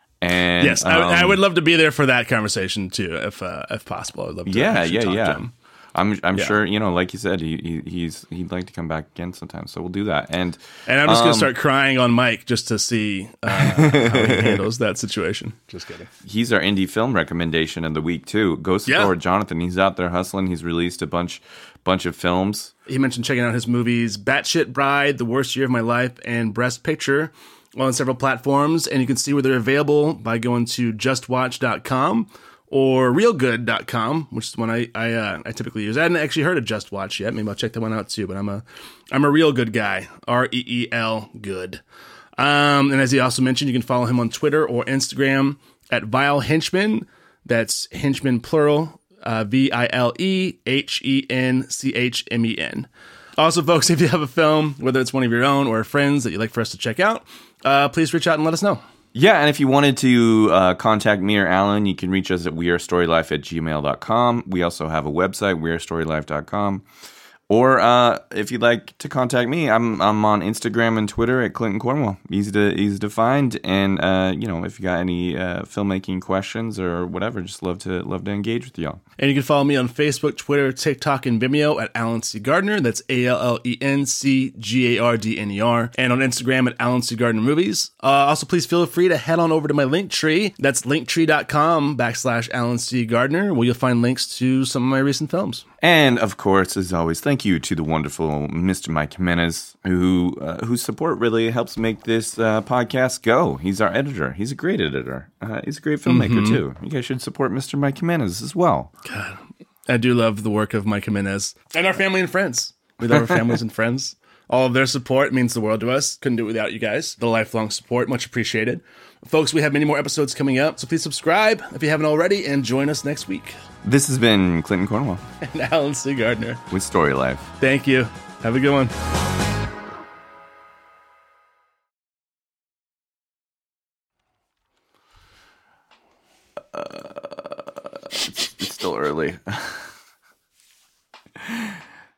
And Yes, I, um, I would love to be there for that conversation too, if uh, if possible. I'd love to. Yeah, actually yeah, talk to yeah. him. I'm I'm Yeah. sure, you know, like you said, he, he he's he'd like to come back again sometime. So we'll do that. And And I'm just um, gonna start crying on Mike just to see uh, how he handles that situation. Just kidding. he's our indie film recommendation of the week too. Go support Yeah. Jonathan. He's out there hustling. He's released a bunch bunch of films. He mentioned checking out his movies Batshit Bride, The Worst Year of My Life, and Breast Picture on several platforms. And you can see where they're available by going to just watch dot com or real good dot com, which is the one I I, uh, I typically use. I hadn't actually heard of Just Watch yet. Maybe I'll check that one out too. But I'm a I'm a real good guy. R E E L good. Um, and as he also mentioned, you can follow him on Twitter or Instagram at Vile Henchman. That's Henchman plural. Uh, V I L E H E N C H M E N. Also, folks, if you have a film, whether it's one of your own or friends that you'd like for us to check out, uh, please reach out and let us know. Yeah, and if you wanted to uh, contact me or Alan, you can reach us at wearestorylife at gmail dot com. We also have a website, wearestorylife dot com. Or uh, if you'd like to contact me, I'm I'm on Instagram and Twitter at Clinton Cornwell. Easy to easy to find. And uh, you know, if you got any uh, filmmaking questions or whatever, just love to love to engage with y'all. And you can follow me on Facebook, Twitter, TikTok, and Vimeo at Alan C. Gardner. That's A L L E N C G A R D N E R. And on Instagram at Alan C. Gardner Movies. Uh, also, please feel free to head on over to my Linktree. That's linktree dot com backslash Alan C. Gardner, where you'll find links to some of my recent films. And of course, as always, thank you to the wonderful Mister Mike Jimenez, who uh, whose support really helps make this uh, podcast go. He's our editor. He's a great editor. Uh, he's a great filmmaker Mm-hmm. too. You guys should support Mister Mike Jimenez as well. I do love the work of Mike Jimenez and our family and friends. We love our families and friends. All of their support means the world to us. Couldn't do it without you guys. The lifelong support, much appreciated. Folks, we have many more episodes coming up, so please subscribe if you haven't already, and join us next week. This has been Clinton Cornwell And Alan C. Gardner. with Story Life. Thank you. Have a good one. It's still early.